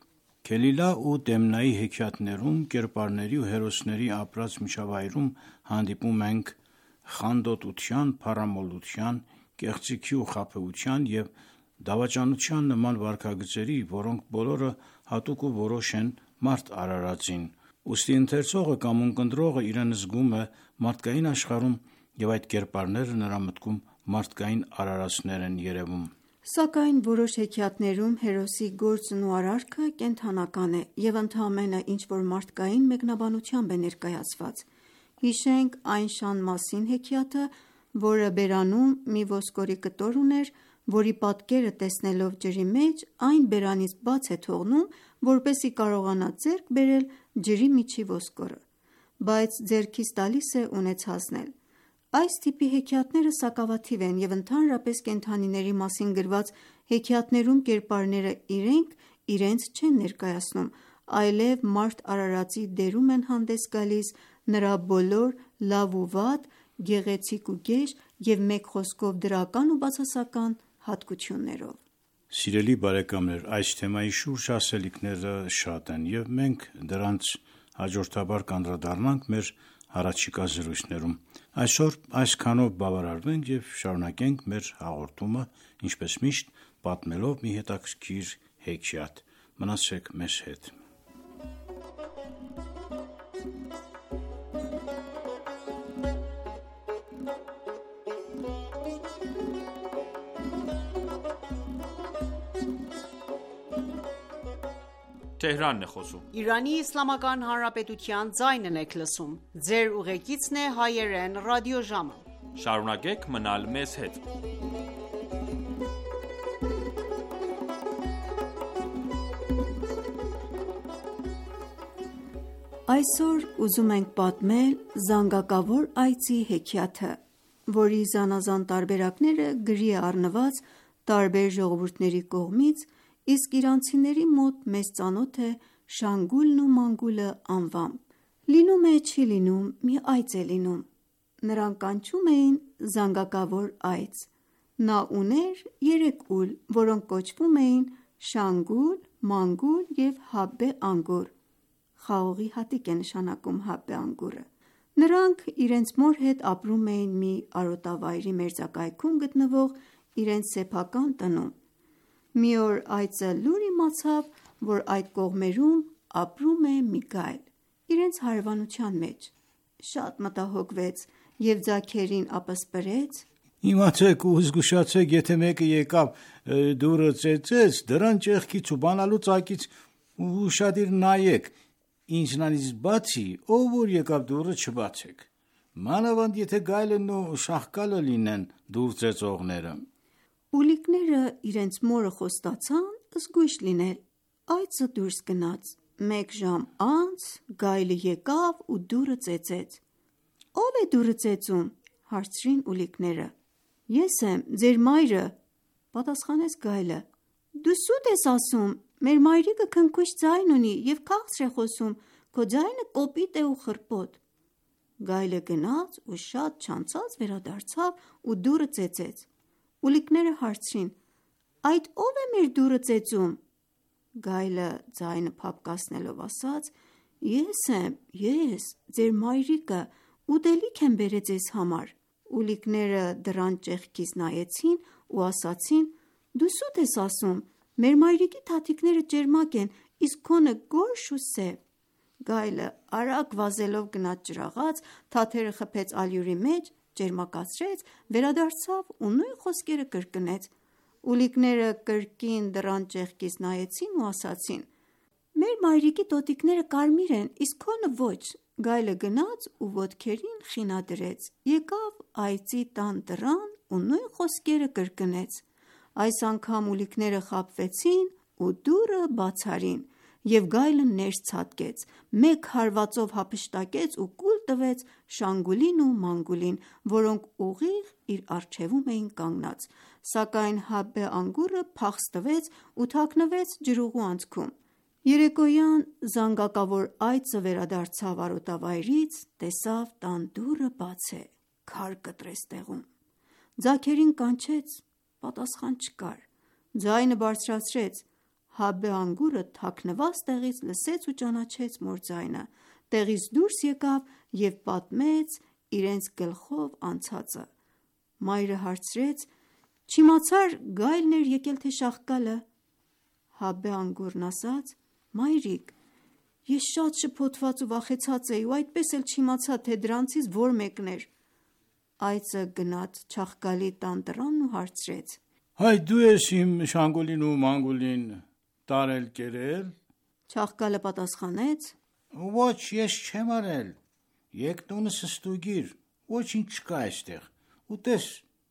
Քելիլա ու Դեմնայի հեքիաթներում կերպարների ու հերոսների ապրած միջավայրում հանդիպում ենք խանդոտության, փառամոլության, կեղծիքի ու խաբեության և դավաճանության նման վարքագծերի, որոնք բոլորը հատուկ ու որոշ են մարդ արարածին։ Ուստի ընթերցողը կամ ունկնդրողը իրեն զգում է մարդկային աշխարհում և այդ կերպարները նրա մտքում մարդկային արարածներ են երևում։ Սակայն որոշ հեքիաթներում հերոսի գործն ու արարքը կենդանական է և ընդամենը ինչ-որ մարդկային մեկնաբանությամբ է ներկայացված։ Հիշենք Այն շան մասին հեքիաթը, որը բերանում մի ոսկորի կտոր ուներ, որի պատկերը տեսնելով ջրի մեջ, այն բերանից բաց է թողնում, որպեսզի կարողանա ձեռք բերել ջրի միջի ոսկորը, բայց ձեռքից տալիս է ունեցածն էլ։ Այս տիպի հեքիաթները սակավաթիվ են և ընդհանրապես կենդանիների մասին գրված հեքիաթներում կերպարները իրենք իրենց չեն ներկայացնում, այլև մարդ արարածի դերում են հանդես գալիս նրա բոլոր լավ ու վատ, գեղեցիկ ու գեշ և մեկ խոսքով դրական ու բացասական հատկություններով։ Սիրելի բարեկամներ, այս թեմայի շուրջ ասելիքները շատ են և մենք դրանց հաջորդաբար կանդրադառնանք մեր առաջիկա զրույցներում։ Այսօր այսքանով բավարարվենք և շարունակենք մեր հաղորդումը, ինչպես միշտ, պատմելով մի հետաքրքիր հեքիաթ։ Մնացեք մեզ հետ։ Շարունակեք մնալ մեզ հետ։ Այսօր ուզում ենք պատմել զանգակավոր այծի հեքիաթը, որի զանազան տարբերակները գրի է առնված տարբեր ժողովուրդների կողմից, իսկ իրանցիների մոտ մեզ ծանոթ է Շանգուլն ու Մանգուլը անվամբ։ Լինում է չի լինում, մի այծ է լինում։ Նրան կանչում էին զանգակավոր այծ։ Նա ուներ երեք ուլ, որոնք կոչվում էին Շանգուլ, Մանգուլ և Հաբբե անգուր (խաղողի հատիկ է նշանակում Հաբբե անգուրը)։ Նրանք իրենց մոր հետ ապրում էին մի արոտավայրի մերձակայքում գտնվող իրենց սեփական տնում։ Մի օր այծը լուր իմացավ, որ այդ կողմերում ապրում է մի գայլ իրենց հարևանության մեջ։ Շատ մտահոգվեց և ձագերին ապսպրեց. Իմացեք ու զգուշացեք, եթե մեկը եկավ դուռը ծեծեց, դրան ճեղքից ու բանալու ծակից ուշադիր նայեք, ինձնանից բացի ով որ եկավ դուռը չբացեք, մանավանդ եթե գայլն ու շաղկալը լինեն դուռ ծեծողները։ Ուլիկները իրենց մորը խոստացան զգույշ լինել։ Այծը դուրս գնաց։ Մեկ ժամ անց գայլը եկավ ու դուռը ծեծեց։ Ո՞վ է դուռը ծեծում, հարցրին ուլիկները։ Ես եմ, ձեր մայրը, պատասխանեց գայլը։ Դու սուտ ես ասում, մեր մայրիկը քնքուշ ձայն ունի և քաղցր է խոսում, քո ձայնը կոպիտ է ու խռպոտ։ Գայլը գնաց ու շատ չանցած վերադարձավ ու դուռը ծեծեց։ Ուլիկները հարցրին. Այդ ո՞վ է մեր դուռը ծեծում։ Գայլը ձայնը փափկացնելով ասաց. Ես եմ, ես, ձեր մայրիկը, ուտելիք եմ բերել ձեզ համար։ Ուլիկները դռան ճեղքից նայեցին ու ասացին. Դու սուտ ես ասում, մեր մայրիկի թաթիկները ճերմակ են, իսկ քոնը գորշ ու սև։ Գայլը արագ վազելով գնաց ջրաղաց, թաթերը խփեց ալյուրի մեջ, ճերմակացրեց, վերադարձավ ու նույն խոսքերը կրկնեց։ Ուլիկները կրկին դռան ճեղքից նայեցին ու ասացին. Մեր մայրիկի տոտիկները կարմիր են, իսկ քոնը ոչ։ Գայլը գնաց ու ոտքերին խինա դրեց, եկավ այծի տան դռան ու նույն խոսքերը կրկնեց։ Այս անգամ ուլիկները խաբվեցին ու դուռը բաց արին, և գայլը ներս ցատկեց, մեկ հարվածով հափշտակեց ու կուլ տվեց Շանգուլին ու Մանգուլին, որոնք ուղիղ իր առջևում էին կանգնած, սակայն Հաբբե անգուրը փախուստ տվեց ու թաքնվեց ջրուղու անցքում։ Երեկոյան զանգակավոր այծը վերադարձավ արոտավայրից, տեսավ տան դուռը բաց է, քար կտրեց տեղում։ Ձագերին կանչեց, պատասխան չկար։ Ձայնը բարձրացրեց. Հաբե անգուրը թաքնված տեղից լսեց ու ճանաչեց մոր ձայնը, տեղից դուրս եկավ և պատմեց իրենց գլխով անցածը: Մայրը հարցրեց. «Չիմացար գայլն էր եկել, թե շաղկալը»: Հաբե անգուրն ասաց. «Մայրիկ, ես շատ շփոթված ու վախեցած էի ու այդպես էլ չիմացա, թե դրանցից որ մեկն էր»: Այծը գնաց չաղկալի տան դռանն ու հարցրեց. «Հայ դու ես իմ Շանգուլին ու Մանգուլին տարել կերել»: Չաղկալը պատասխանեց. «Ոչ, ես չեմ արել, եկ տունս ստուգիր, ոչինչ չկա այստեղ, ու տես,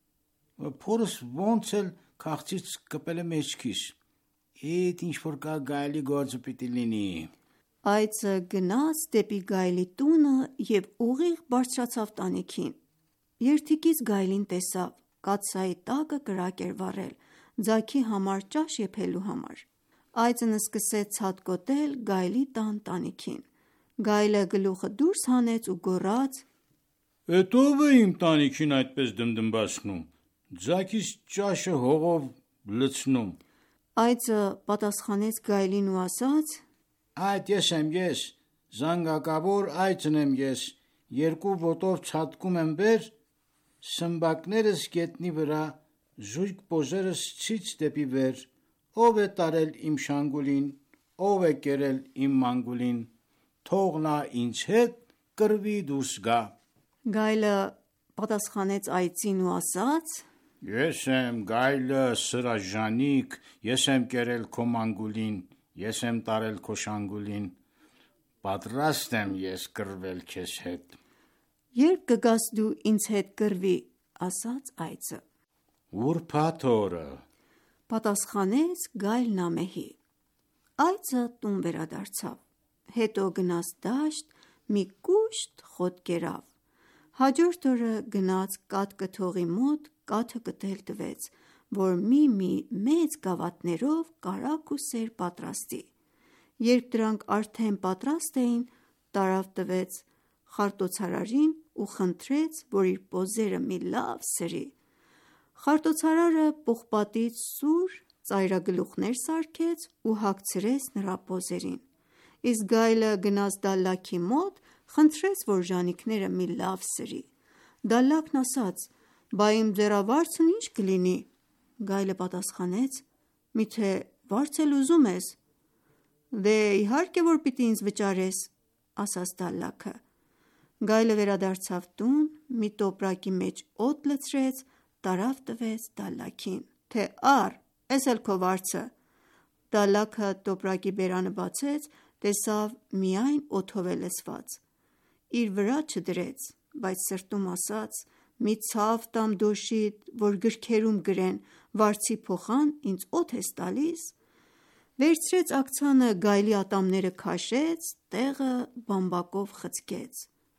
փորս ոնց էլ քաղցից կպել է մեջքիս, էդ ինչ որ կա գայլի գործը պիտի լինի»: Այծը գնաց դեպի գայլի տունը և ուղիղ բարձրացավ տանիքին: Երդիկից գայլին տեսավ, կաթսայի տակը կրակ էր վառել, ձագի համար ճաշ եփելու համար: Այծն սկսեց ցատկոտել գայլի տան տանիքին: Գայլը գլուխը դուրս հանեց ու գոռաց. «Էդ ո՞վ է իմ տանիքին այդպես դմդմբացնում, ձագիս ճաշը հողով լցնում»: Այծը պատասխանեց գայլին ու ասաց. «Այդ ես եմ ես, զանգակավոր այծն եմ ես, երկու ոտով ցատկում եմ վեր, սմբակներս գետնի վրա, զույգ պոզերս ցից դեպի վեր: Ով է տարել իմ Շանգուլին, ով է կերել իմ Մանգուլին, թող նա ինձ հետ կռվի դուրս գա»: Գայլը պատասխանեց այծին ու ասաց. «Ես եմ գայլը սրաժանիկ, ես եմ կերել քո Մանգուլին, ես եմ տարել քո Շանգուլին, պատրաստ եմ ես կռվել քեզ հետ»: «Երբ կգաս դու ինձ հետ կռվի»: ասաց այծը: «Ուրբաթ օրը»: պատասխանեց գայլն ամեհի: Այծը տուն վերադարձավ, հետո գնաց դաշտ, մի կուշտ խոտ կերավ: Հաջորդ օրը գնաց կաթ կթողի մոտ կաթը կտել տվեց, որ մի-մի մեծ գավաթներով կարագ ու սեր պատրաստի: Երբ դրանք արդեն պատրաստ էին, տարավ տվեց խարտոցարարին ու խնդրեց, որ իր պոզերը մի լավ սրի: Խարտոցարարը պողպատից սուր ծայրագլուխներ սարքեց ու հագցրեց նրա պոզերին: Իսկ գայլը գնաց դալլաքի մոտ, խնդրեց, որ ժանիքները մի լավ սրի: Դալլաքն ասաց. «Բա իմ ձեռավարձն ի՞նչ կլինի»: Գայլը պատասխանեց. «Միթե վարձ էլ ուզում ես»: «Դե իհարկե որ պիտի ինձ վճարես»: ասաց դալլաքը: Գայլը վերադարձավ տուն, մի տոպրակի մեջ օդ լցրեց, տարավ տվեց դալլաքին, թե առ, էս էլ քո վարձը: Դալլաքը տոպրակի բերանը բացեց, տեսավ միայն օդով է լցված: Իր վրա չդրեց, բայց սրտում ասաց. «Մի ցավ տամ դոշիդ, որ գրքերում գրեն, վարձի փոխան ինձ օդ ես տալիս»: Վերցրեց աքցանը գայլի ատամները քաշեց, տեղը բամբակով խցկեց: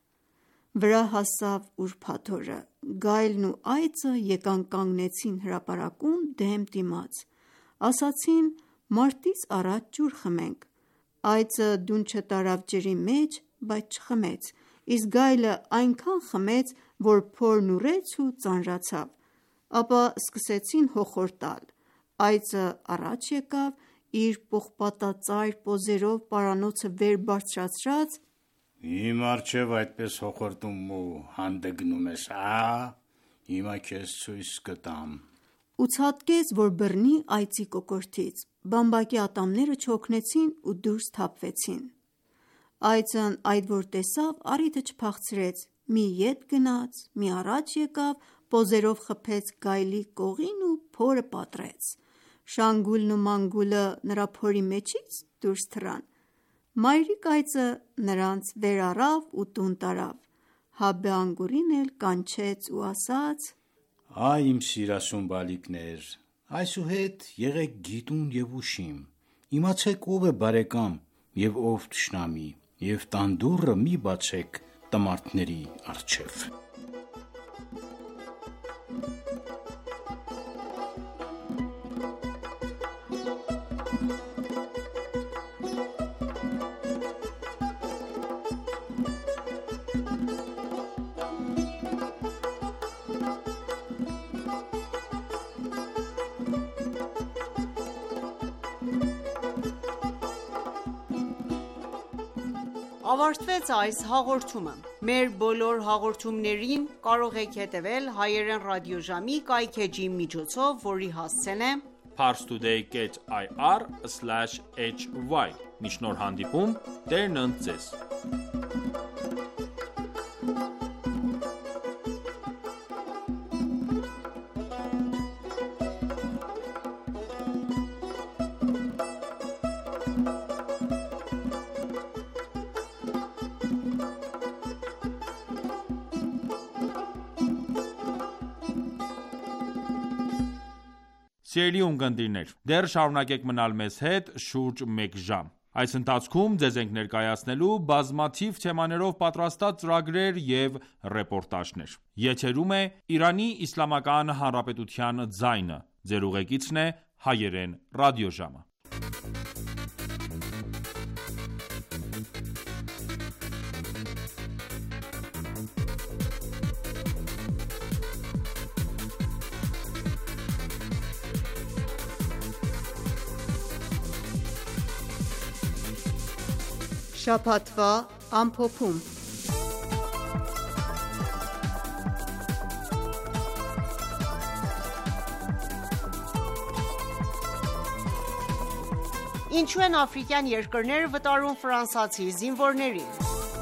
Վրա հասավ ուրբաթ օրը: Գայլն ու այծը եկան կանգնեցին հրապարակում դեմ դիմաց: Ասացին. «Մարտից առաջ ջուր խմենք»: Այծը դունչը տարավ ջրի մեջ, բայց չխմեց, իսկ գայլը այնքան խմեց, որ փորն ուռեց ու ծանրացավ: Ապա սկսեցին հոխոր տալ: Այծը առաջ եկավ, իր պողպատածայր պոզերով պարանոցը վեր բարձրացրած. «Իմ առջև այդպես հոխորտում ու հանդգնում ես, ա՞, հիմա քեզ ցույց կտամ»: ու ցատկեց, որ բռնի այծի կոկորդից: Բամբակի ատամները չօգնեցին ու դուրս թափվեցին: Այծն այդ որ տեսավ, առիթը չփախցրեց, մի ետ գնաց, մի առաջ եկավ, պոզերով խփեց գայլի կողին ու փորը պատռեց: Շանգուլն ու Մանգուլը նրա փորի միջից դուրս թռան: Մայրիկ այծը նրանց վեր առավ ու տուն տարավ: Հաբե անգուրին էլ կանչեց ու ասաց. «Այ իմ սիրասուն բալիկներ, այսուհետ եղեք գիտուն և ուշիմ, իմացեք ով է բարեկամ և ով թշնամի և տան դուռը մի բացեք տմարդների առջև»: ավարտվեց այս հաղորդումը։ Մեր բոլոր հաղորդումներին կարող եք հետևել հայերեն ռադիոժամի կայքէջի միջոցով, որի հասցեն է parstoday dot i r slash h y։ Մինչ նոր հանդիպում, Տերն ընդ ձեզ։ Սիրելի ունկնդիրներ, դեռ շարունակեք մնալ մեզ հետ շուրջ մեկ ժամ։ Այս ընթացքում ձեզ ենք ներկայացնելու բազմաթիվ թեմաներով պատրաստած ծրագրեր և ռեպորտաժներ։ Եթերում է Իրանի Իսլամական Հանրապետության ձայնը։ Ձեր ուղեկիցն է հայերեն ռադիոժամը։ Շաբաթվա ամփոփում։ Ինչու են աֆրիկյան երկրները վտարում ֆրանսիացի զինվորներին։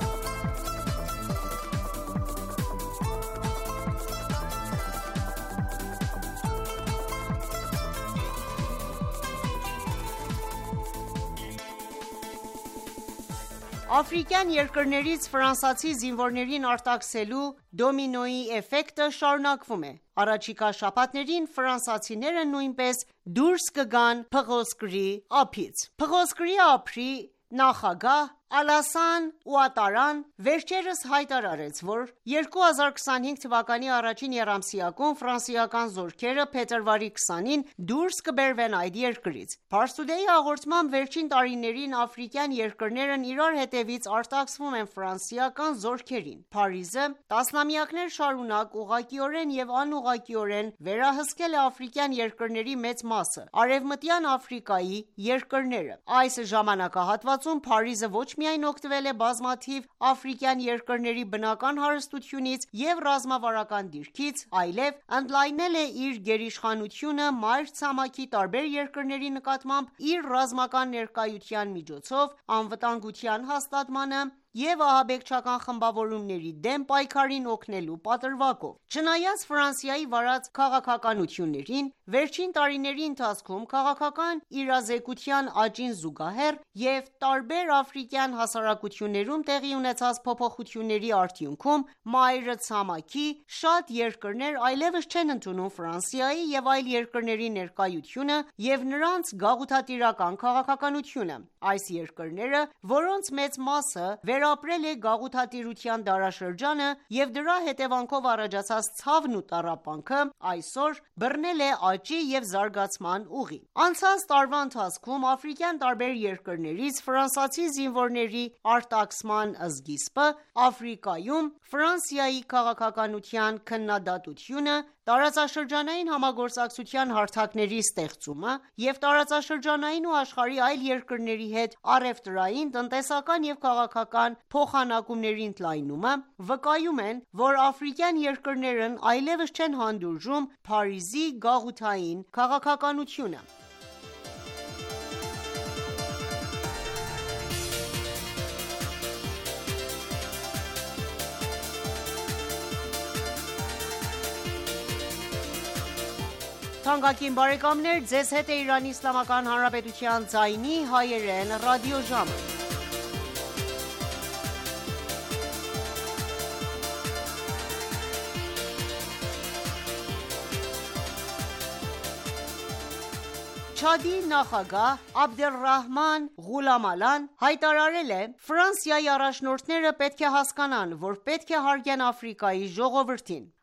Աֆրիկյան երկրներից ֆրանսիացի զինվորներին արտաքսելու դոմինոյի էֆեկտը շարունակվում է։ Առաջիկա շաբաթներին ֆրանսիացիները նույնպես դուրս կգան փղոսկրի ափից։ Փղոսկրի ափի նախագահ Ալասան Ուատարան վերջերս հայտարարեց, որ երկու հազար քսանհինգ թվականի առաջին եռամսյակում ֆրանսիական զորքերը փետրվարի քսանին դուրս կբերվեն այդ երկրից։ Parstoday հաղորդման վերջին տարիներին աֆրիկյան երկրներն իրար հետևից արտաքսվում են ֆրանսիական զորքերին։ Փարիզը տասնամյակներ շարունակ ուղղակիորեն և անուղղակիորեն վերահսկել է աֆրիկյան երկրների մեծ մասը, Արևմտյան Աֆրիկայի երկրները։ Այս ժամանակահատվածում Փարիզը ոչ միայն օգտվել է բազմաթիվ աֆրիկյան երկրների բնական հարստությունից և ռազմավարական դիրքից, այլև ընդլայնել է իր գերիշխանությունը մայրցամաքի տարբեր երկրների նկատմամբ իր ռազմական ներկայության միջոցով անվտանգության հաստատմանը և ահաբեկչական խմբավորումների դեմ պայքարին օգնելու պատրվակով։ Չնայած Ֆրանսիայի վարած քաղաքականություններին, վերջին տարիների ընթացքում քաղաքական իրազեկության աճին զուգահեռ և տարբեր աֆրիկյան հասարակություններում տեղի ունեցած փոփոխությունների արդյունքում, մայրցամաքի շատ երկրներ այլևս չեն ընդունում Ֆրանսիայի և այլ երկրների ներկայությունը և նրանց գաղութատիրական քաղաքականությունը։ Այս երկրները, որոնց մեծ մասը վերապրել է գաղութատիրության դարաշրջանը և դրա հետևանքով առաջացած ցավն ու տառապանքը, այսօր բռնել է աճի և զարգացման ուղի։ Անցած տարվա ընթացքում աֆրիկյան տարբեր երկրներից ֆրանսիացի զինվորների արտաքսման սկիզբը, Աֆրիկայում Ֆրանսիայի քաղաքականության քննադատությունը, տարածաշրջանային համագործակցության հարթակների ստեղծումը և տարածաշրջանային ու աշխարհի այլ երկրների հետ առևտրային, տնտեսական և քաղաքական փոխանակումների ընդլայնումը վկայում են, որ աֆրիկյան երկրներն այլևս չեն հանդուրժում Փարիզի գաղութային քաղաքականությունը։ Թանկագին բարեկամներ, ձեզ հետ է Իրանի Իսլամական Հանրապետության ձայնի հայերեն ռադիոժամը։ Չադի նախագահ Աբդելռահման Ղուլամալան հայտարարել է. Ֆրանսիայի առաջնորդները պետք է հասկանան, որ պետք է հարգեն Աֆրիկայի ժողովրդին։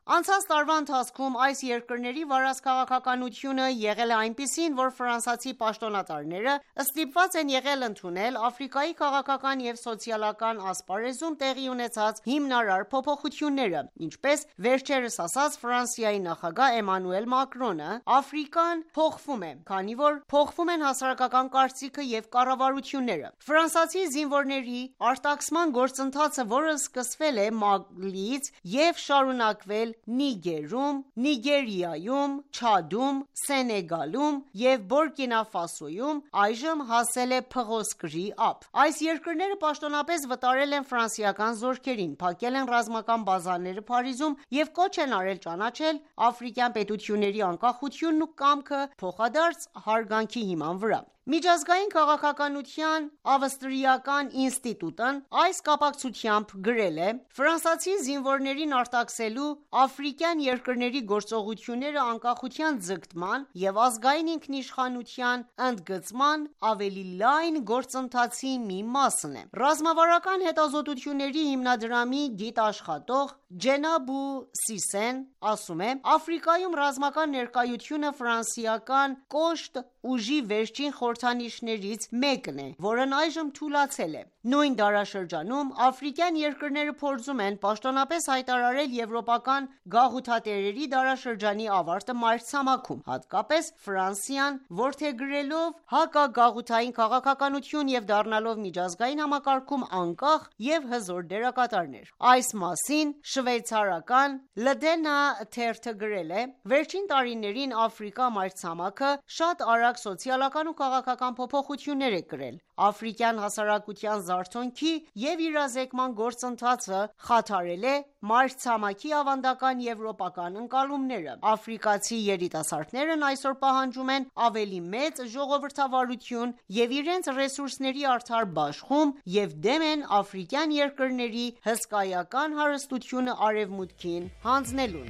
Անցած տարվա ընթացքում այս երկրների վարած քաղաքականությունը եղել է այնպիսին, որ ֆրանսիացի պաշտոնատարները ստիպված են եղել ընդունել Աֆրիկայի քաղաքական և սոցիալական ասպարեզում տեղի ունեցած հիմնարար փոփոխությունները, ինչպես վերջերս ասաց Ֆրանսիայի նախագահ Էմանուել Մակրոնը, Աֆրիկան փոխվում է, քանի որ փոխվում են հասարակական կարծիքը և կառավարությունները։ Ֆրանսիացի զինվորների արտաքսման գործընթացը, որը սկսվել է Մալիից և շարունակվել Նիգերում, Նիգերիայում, Չադում, Սենեգալում և Բուրկինա Ֆասոյում, այժմ հասել է փղոսկրի ափ։ Այս երկրները պաշտոնապես վտարել են ֆրանսիական զորքերին, փակել են ռազմական բազաները Փարիզում և կոչ են արել ճանաչել աֆրիկյան պետությունների անկախությունն ու կամքը փոխադարձ հարգանքի հիման վրա։ Միջազգային քաղաքականության ավստրիական ինստիտուտն այս կապակցությամբ գրել է. «Ֆրանսիացի զինվորներին արտաքսելու աֆրիկյան երկրների գործողությունները անկախության ձգտման և ազգային ինքնիշխանության ընդգծման ավելի լայն գործընթացի մի մասն է»։ Ռազմավարական հետազոտությունների հիմնադրամի գիտաշխատող Ջենաբու Սիսեն ասում է. «Աֆրիկայում ռազմական ներկայությունը ֆրանսիական կոշտ ուժի վերջին խորհրդանիշներից մեկն է, որն այժմ թուլացել է։ Նույն դարաշրջանում աֆրիկյան երկրները փորձում են պաշտոնապես հայտարարել եվրոպական գաղութատերերի դարաշրջանի ավարտը մայրցամաքում, հատկապես Ֆրանսիան որդեգրելով հակագաղութային քաղաքականություն և դառնալով միջազգային համակարգում անկախ և հզոր դերակատարներ։ Այս մասին շվեյցարական Լդենա թերթը գրել է. «Վերջին տարիներին Աֆրիկա մայրցամաքը շատ արագ սոցիալական ու քաղաքական փոփոխություններ է կրել։ Աֆրիկյան հասարակության զարթոնքի և իրազեկման գործընթացը խաթարել է մայրցամաքի ավանդական եվրոպական ընկալումները։ Աֆրիկացի երիտասարդներն այսօր պահանջում են ավելի մեծ ժողովրդավարություն և իրենց ռեսուրսների արդար բաշխում և դեմ են աֆրիկյան երկրների հսկայական հարստությունը արևմուտքին հանձնելուն»։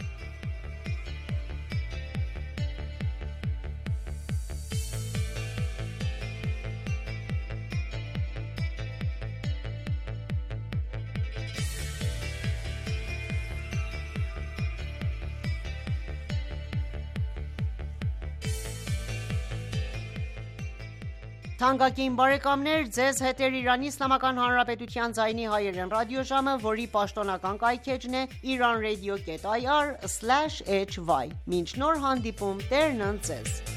Թանկագին բարեկամներ, ձեզ հետ է Իրանի Իսլամական Հանրապետության ձայնի հայերեն ռադիոժամը, որի պաշտոնական կայքէջն է իրանradio.ir/hy։ Մինչ նոր հանդիպում, Տերն ընդ ձեզ։